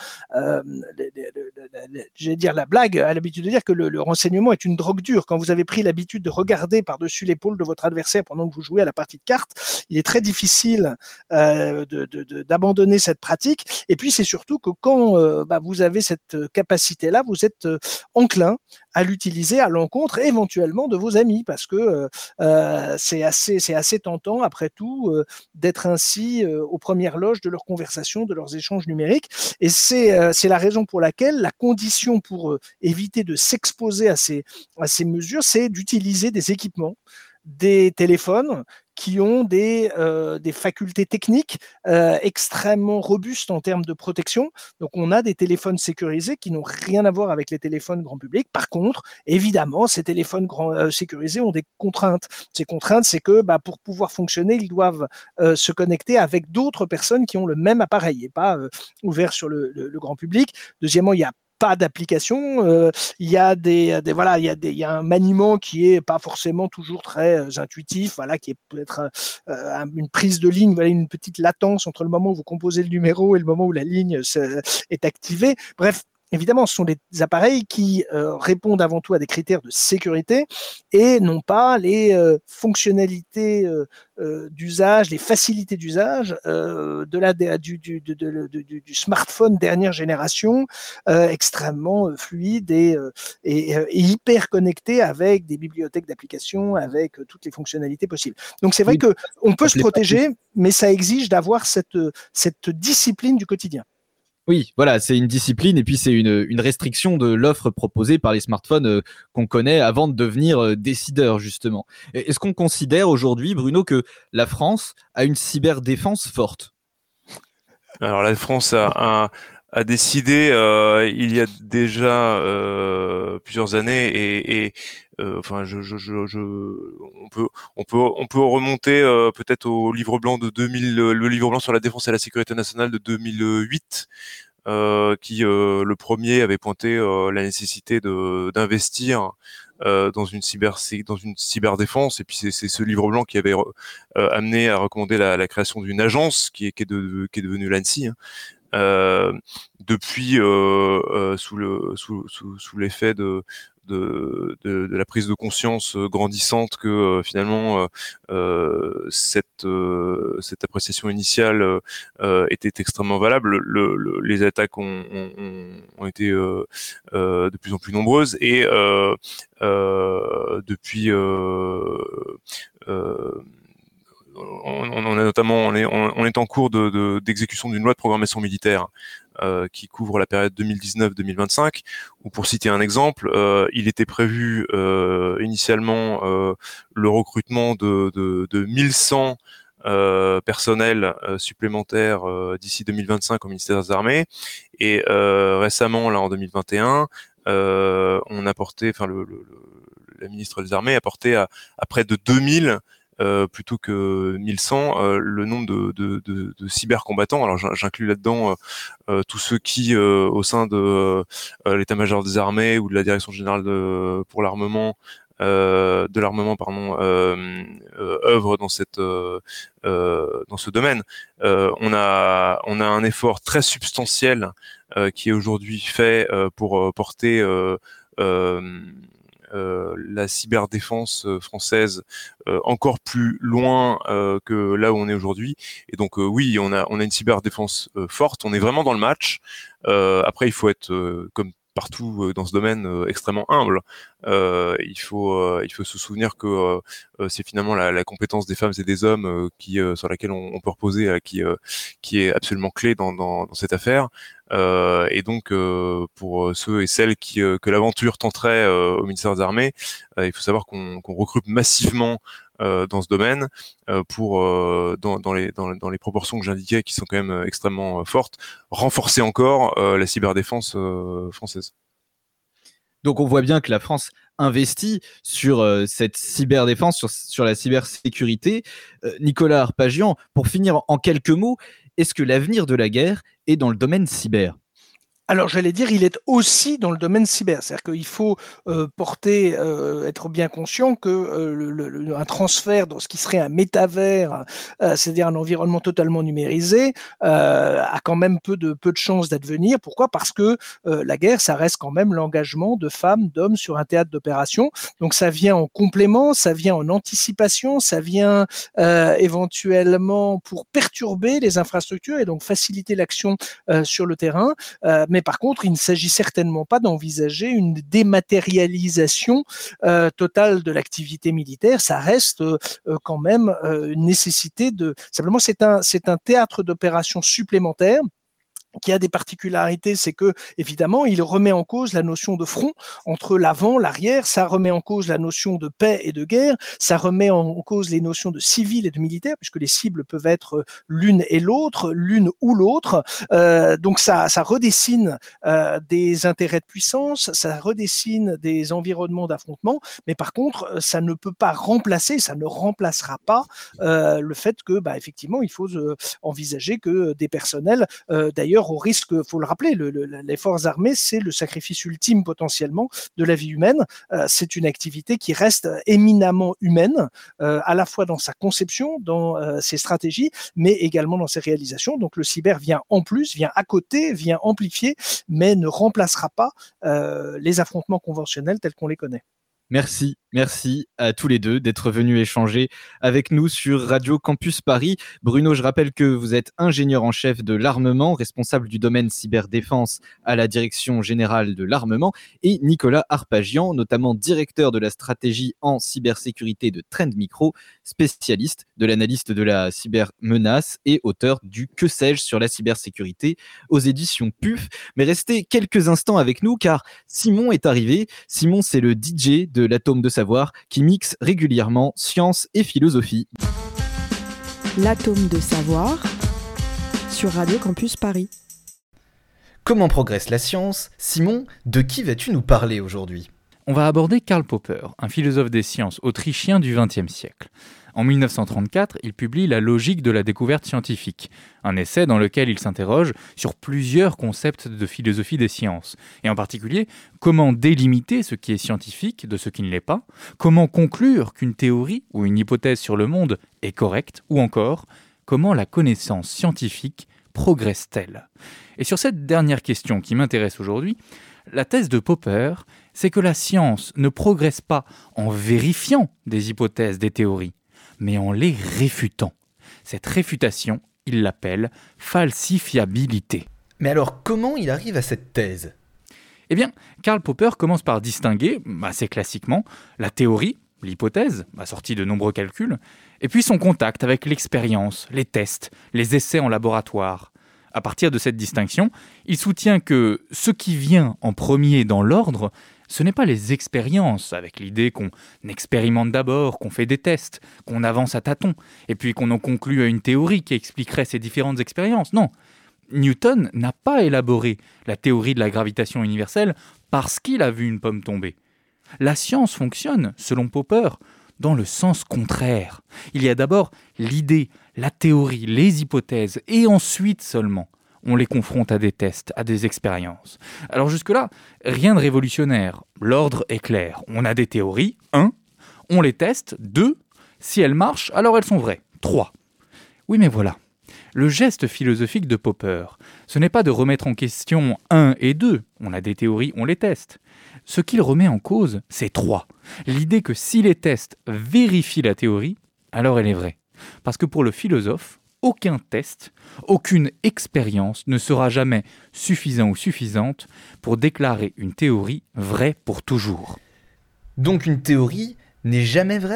j'allais dire, la blague a l'habitude de dire que le renseignement est une drogue dure. Quand vous avez pris l'habitude de regarder par-dessus l'épaule de votre adversaire pendant que vous jouez à la partie de cartes, il est très difficile d'abandonner cette pratique. Et puis, c'est surtout que quand vous avez cette capacité-là, vous êtes enclin à l'utiliser à l'encontre éventuellement de vos amis, parce que c'est assez tentant, après tout, d'être ainsi aux premières loges de leurs conversations, de leurs échanges numériques. Et c'est la raison pour laquelle la condition pour éviter de s'exposer à ces mesures, c'est d'utiliser des équipements, des téléphones qui ont des facultés techniques extrêmement robustes en termes de protection. Donc, on a des téléphones sécurisés qui n'ont rien à voir avec les téléphones grand public. Par contre, évidemment, ces téléphones sécurisés ont des contraintes. Ces contraintes, c'est que pour pouvoir fonctionner, ils doivent se connecter avec d'autres personnes qui ont le même appareil et pas ouvert sur le grand public. Deuxièmement, il y a pas d'application, il y a il y a un maniement qui est pas forcément toujours très intuitif, voilà, qui est peut-être une prise de ligne, voilà, une petite latence entre le moment où vous composez le numéro et le moment où la ligne est activée. Bref, évidemment, ce sont des appareils qui répondent avant tout à des critères de sécurité et non pas les fonctionnalités d'usage, les facilités d'usage du smartphone dernière génération, extrêmement fluide et hyper connecté avec des bibliothèques d'applications, avec toutes les fonctionnalités possibles. Donc c'est vrai qu'on peut se protéger, mais ça exige d'avoir cette discipline du quotidien. Oui, voilà, c'est une discipline et puis c'est une restriction de l'offre proposée par les smartphones qu'on connaît avant de devenir décideur, justement. Est-ce qu'on considère aujourd'hui, Bruno, que la France a une cyberdéfense forte ? Alors la France a décidé il y a déjà plusieurs années et enfin on peut remonter peut-être au livre blanc de 2000, le livre blanc sur la défense et la sécurité nationale de 2008 qui le premier avait pointé la nécessité d'investir dans une cyberdéfense, et puis c'est ce livre blanc qui avait amené à recommander la création d'une agence qui est devenue l'ANSSI, depuis sous l'effet de la prise de conscience grandissante que finalement cette appréciation initiale était extrêmement valable. Les attaques ont été de plus en plus nombreuses et depuis on est en cours d'exécution d'une loi de programmation militaire qui couvre la période 2019-2025, où pour citer un exemple, il était prévu initialement le recrutement de 1100 personnel supplémentaire d'ici 2025 au ministère des Armées. Et récemment, là en 2021, on a porté, la ministre des Armées a porté à près de 2000 plutôt que 1100 le nombre de cybercombattants. Alors j'inclus là-dedans tous ceux qui, au sein de l'état-major des armées ou de la direction générale pour l'armement, œuvrent dans ce domaine. On a un effort très substantiel qui est aujourd'hui fait pour porter la cyberdéfense française encore plus loin que là où on est aujourd'hui. Et donc oui, on a une cyberdéfense forte. On est vraiment dans le match. Après, il faut être comme partout dans ce domaine extrêmement humble. Il faut se souvenir que c'est finalement la compétence des femmes et des hommes sur laquelle on peut reposer, qui est absolument clé dans cette affaire. Et donc pour ceux et celles que l'aventure tenterait au ministère des Armées, il faut savoir qu'on recrute massivement dans ce domaine pour dans les proportions que j'indiquais, qui sont quand même extrêmement fortes, renforcer encore la cyberdéfense française. Donc on voit bien que la France investit sur cette cyberdéfense, sur la cybersécurité. Nicolas Arpagian, pour finir en quelques mots, est-ce que l'avenir de la guerre est dans le domaine cyber ? Alors, j'allais dire, il est aussi dans le domaine cyber. C'est-à-dire qu'il faut être bien conscient que un transfert dans ce qui serait un métavers, c'est-à-dire un environnement totalement numérisé, a quand même peu de chances d'advenir. Pourquoi ? Parce que la guerre, ça reste quand même l'engagement de femmes, d'hommes sur un théâtre d'opération. Donc, ça vient en complément, ça vient en anticipation, ça vient éventuellement pour perturber les infrastructures et donc faciliter l'action sur le terrain. Mais par contre, il ne s'agit certainement pas d'envisager une dématérialisation totale de l'activité militaire. Ça reste quand même une nécessité de... Simplement, c'est un théâtre d'opération supplémentaire qui a des particularités, c'est que évidemment, il remet en cause la notion de front entre l'avant, l'arrière, ça remet en cause la notion de paix et de guerre, ça remet en cause les notions de civil et de militaire, puisque les cibles peuvent être l'une et l'autre, l'une ou l'autre. Donc ça redessine des intérêts de puissance, ça redessine des environnements d'affrontement, mais par contre, ça ne peut pas remplacer, ça ne remplacera pas le fait que, effectivement, il faut envisager que des personnels, d'ailleurs, au risque, il faut le rappeler, les forces armées, c'est le sacrifice ultime potentiellement de la vie humaine. C'est une activité qui reste éminemment humaine, à la fois dans sa conception, dans ses stratégies, mais également dans ses réalisations. Donc le cyber vient en plus, vient à côté, vient amplifier, mais ne remplacera pas les affrontements conventionnels tels qu'on les connaît. Merci à tous les deux d'être venus échanger avec nous sur Radio Campus Paris. Bruno, je rappelle que vous êtes ingénieur en chef de l'armement, responsable du domaine cyberdéfense à la Direction générale de l'armement, et Nicolas Arpagian, notamment directeur de la stratégie en cybersécurité de Trend Micro, spécialiste de l'analyse de la cybermenace et auteur du Que sais-je sur la cybersécurité aux éditions PUF. Mais restez quelques instants avec nous car Simon est arrivé. Simon, c'est le DJ de l'Atome de Savoir qui mixe régulièrement science et philosophie. L'Atome de Savoir sur Radio Campus Paris. Comment progresse la science ? Simon, de qui vas-tu nous parler aujourd'hui ? On va aborder Karl Popper, un philosophe des sciences autrichien du XXe siècle. En 1934, il publie La logique de la découverte scientifique, un essai dans lequel il s'interroge sur plusieurs concepts de philosophie des sciences, et en particulier comment délimiter ce qui est scientifique de ce qui ne l'est pas, comment conclure qu'une théorie ou une hypothèse sur le monde est correcte, ou encore comment la connaissance scientifique progresse-t-elle. Et sur cette dernière question qui m'intéresse aujourd'hui, la thèse de Popper, c'est que la science ne progresse pas en vérifiant des hypothèses, des théories, mais en les réfutant. Cette réfutation, il l'appelle falsifiabilité. Mais alors, comment il arrive à cette thèse ? Eh bien, Karl Popper commence par distinguer, assez classiquement, la théorie, l'hypothèse, assortie de nombreux calculs, et puis son contact avec l'expérience, les tests, les essais en laboratoire. À partir de cette distinction, il soutient que ce qui vient en premier dans l'ordre, ce n'est pas les expériences, avec l'idée qu'on expérimente d'abord, qu'on fait des tests, qu'on avance à tâtons, et puis qu'on en conclut à une théorie qui expliquerait ces différentes expériences. Non, Newton n'a pas élaboré la théorie de la gravitation universelle parce qu'il a vu une pomme tomber. La science fonctionne, selon Popper, dans le sens contraire. Il y a d'abord l'idée, la théorie, les hypothèses, et ensuite seulement, on les confronte à des tests, à des expériences. Alors jusque-là, rien de révolutionnaire. L'ordre est clair. On a des théories, 1, on les teste, 2, si elles marchent, alors elles sont vraies, 3. Oui, mais voilà. Le geste philosophique de Popper, ce n'est pas de remettre en question 1 et 2, on a des théories, on les teste. Ce qu'il remet en cause, c'est 3. L'idée que si les tests vérifient la théorie, alors elle est vraie. Parce que pour le philosophe, aucun test, aucune expérience ne sera jamais suffisant ou suffisante pour déclarer une théorie vraie pour toujours. Donc une théorie n'est jamais vraie ?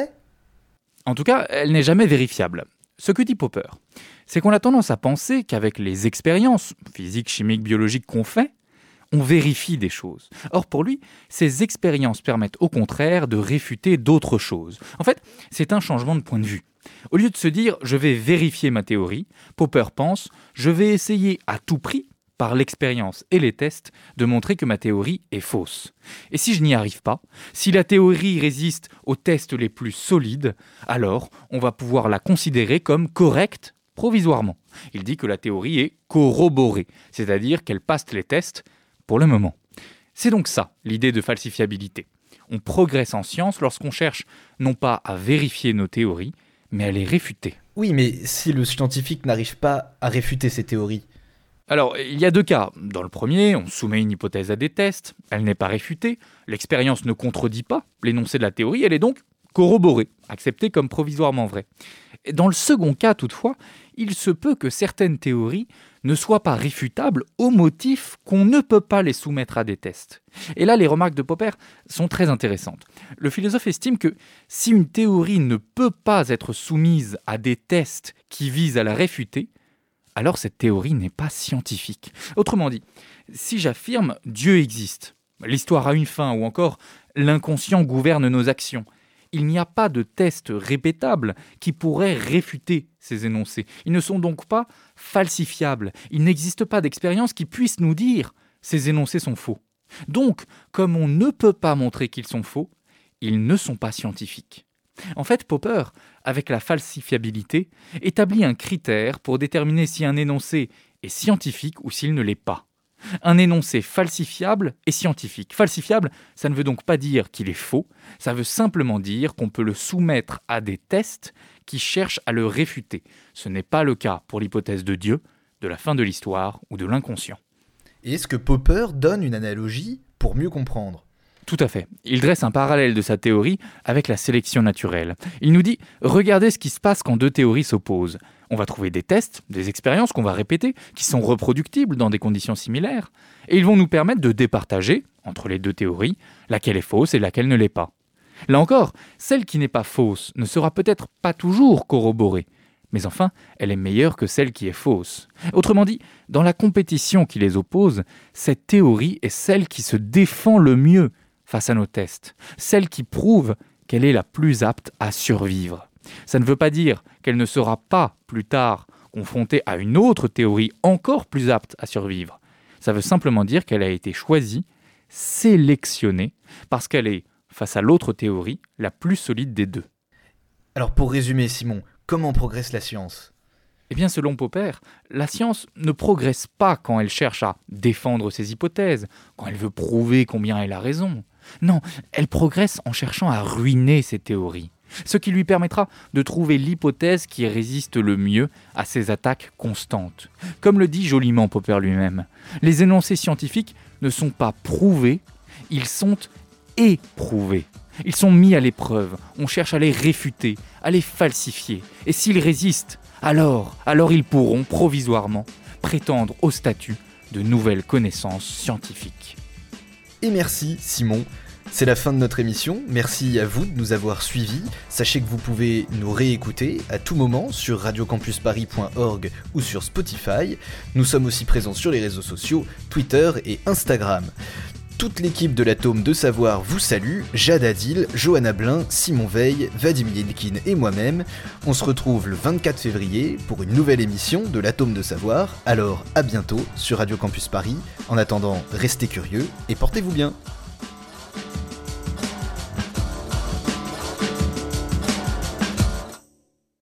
En tout cas, elle n'est jamais vérifiable. Ce que dit Popper, c'est qu'on a tendance à penser qu'avec les expériences physiques, chimiques, biologiques qu'on fait, on vérifie des choses. Or, pour lui, ces expériences permettent au contraire de réfuter d'autres choses. En fait, c'est un changement de point de vue. Au lieu de se dire « je vais vérifier ma théorie », Popper pense « je vais essayer à tout prix, par l'expérience et les tests, de montrer que ma théorie est fausse. Et si je n'y arrive pas, si la théorie résiste aux tests les plus solides, alors on va pouvoir la considérer comme correcte provisoirement. » Il dit que la théorie est corroborée, c'est-à-dire qu'elle passe les tests pour le moment. C'est donc ça, l'idée de falsifiabilité. On progresse en science lorsqu'on cherche non pas à vérifier nos théories, mais à les réfuter. Oui, mais si le scientifique n'arrive pas à réfuter ces théories ? Alors, il y a 2 cas. Dans le premier, on soumet une hypothèse à des tests, elle n'est pas réfutée, l'expérience ne contredit pas l'énoncé de la théorie, elle est donc corroborée, acceptée comme provisoirement vraie. Et dans le second cas, toutefois, il se peut que certaines théories ne soient pas réfutables au motif qu'on ne peut pas les soumettre à des tests. Et là, les remarques de Popper sont très intéressantes. Le philosophe estime que si une théorie ne peut pas être soumise à des tests qui visent à la réfuter, alors cette théorie n'est pas scientifique. Autrement dit, si j'affirme « Dieu existe », l'histoire a une fin, ou encore « l'inconscient gouverne nos actions », il n'y a pas de test répétable qui pourrait réfuter ces énoncés. Ils ne sont donc pas falsifiables. Il n'existe pas d'expérience qui puisse nous dire « ces énoncés sont faux ». Donc, comme on ne peut pas montrer qu'ils sont faux, ils ne sont pas scientifiques. En fait, Popper, avec la falsifiabilité, établit un critère pour déterminer si un énoncé est scientifique ou s'il ne l'est pas. Un énoncé falsifiable est scientifique. Falsifiable, ça ne veut donc pas dire qu'il est faux, ça veut simplement dire qu'on peut le soumettre à des tests qui cherchent à le réfuter. Ce n'est pas le cas pour l'hypothèse de Dieu, de la fin de l'histoire ou de l'inconscient. Et est-ce que Popper donne une analogie pour mieux comprendre ? Tout à fait. Il dresse un parallèle de sa théorie avec la sélection naturelle. Il nous dit « Regardez ce qui se passe quand 2 théories s'opposent. On va trouver des tests, des expériences qu'on va répéter, qui sont reproductibles dans des conditions similaires, et ils vont nous permettre de départager, entre les 2 théories, laquelle est fausse et laquelle ne l'est pas. Là encore, celle qui n'est pas fausse ne sera peut-être pas toujours corroborée, mais enfin, elle est meilleure que celle qui est fausse. Autrement dit, dans la compétition qui les oppose, cette théorie est celle qui se défend le mieux face à nos tests, celle qui prouve qu'elle est la plus apte à survivre. Ça ne veut pas dire qu'elle ne sera pas, plus tard, confrontée à une autre théorie encore plus apte à survivre. Ça veut simplement dire qu'elle a été choisie, sélectionnée, parce qu'elle est, face à l'autre théorie, la plus solide des 2. Alors pour résumer, Simon, comment progresse la science ? Eh bien, selon Popper, la science ne progresse pas quand elle cherche à défendre ses hypothèses, quand elle veut prouver combien elle a raison. Non, elle progresse en cherchant à ruiner ses théories, ce qui lui permettra de trouver l'hypothèse qui résiste le mieux à ces attaques constantes. Comme le dit joliment Popper lui-même, les énoncés scientifiques ne sont pas prouvés, ils sont éprouvés. Ils sont mis à l'épreuve, on cherche à les réfuter, à les falsifier. Et s'ils résistent, alors ils pourront provisoirement prétendre au statut de nouvelles connaissances scientifiques. Et merci, Simon. C'est la fin de notre émission, merci à vous de nous avoir suivis. Sachez que vous pouvez nous réécouter à tout moment sur radiocampusparis.org ou sur Spotify. Nous sommes aussi présents sur les réseaux sociaux, Twitter et Instagram. Toute l'équipe de l'Atome de Savoir vous salue, Jade Adil, Johanna Blin, Simon Veil, Vadim Yelkin et moi-même. On se retrouve le 24 février pour une nouvelle émission de l'Atome de Savoir. Alors à bientôt sur Radio Campus Paris. En attendant, restez curieux et portez-vous bien.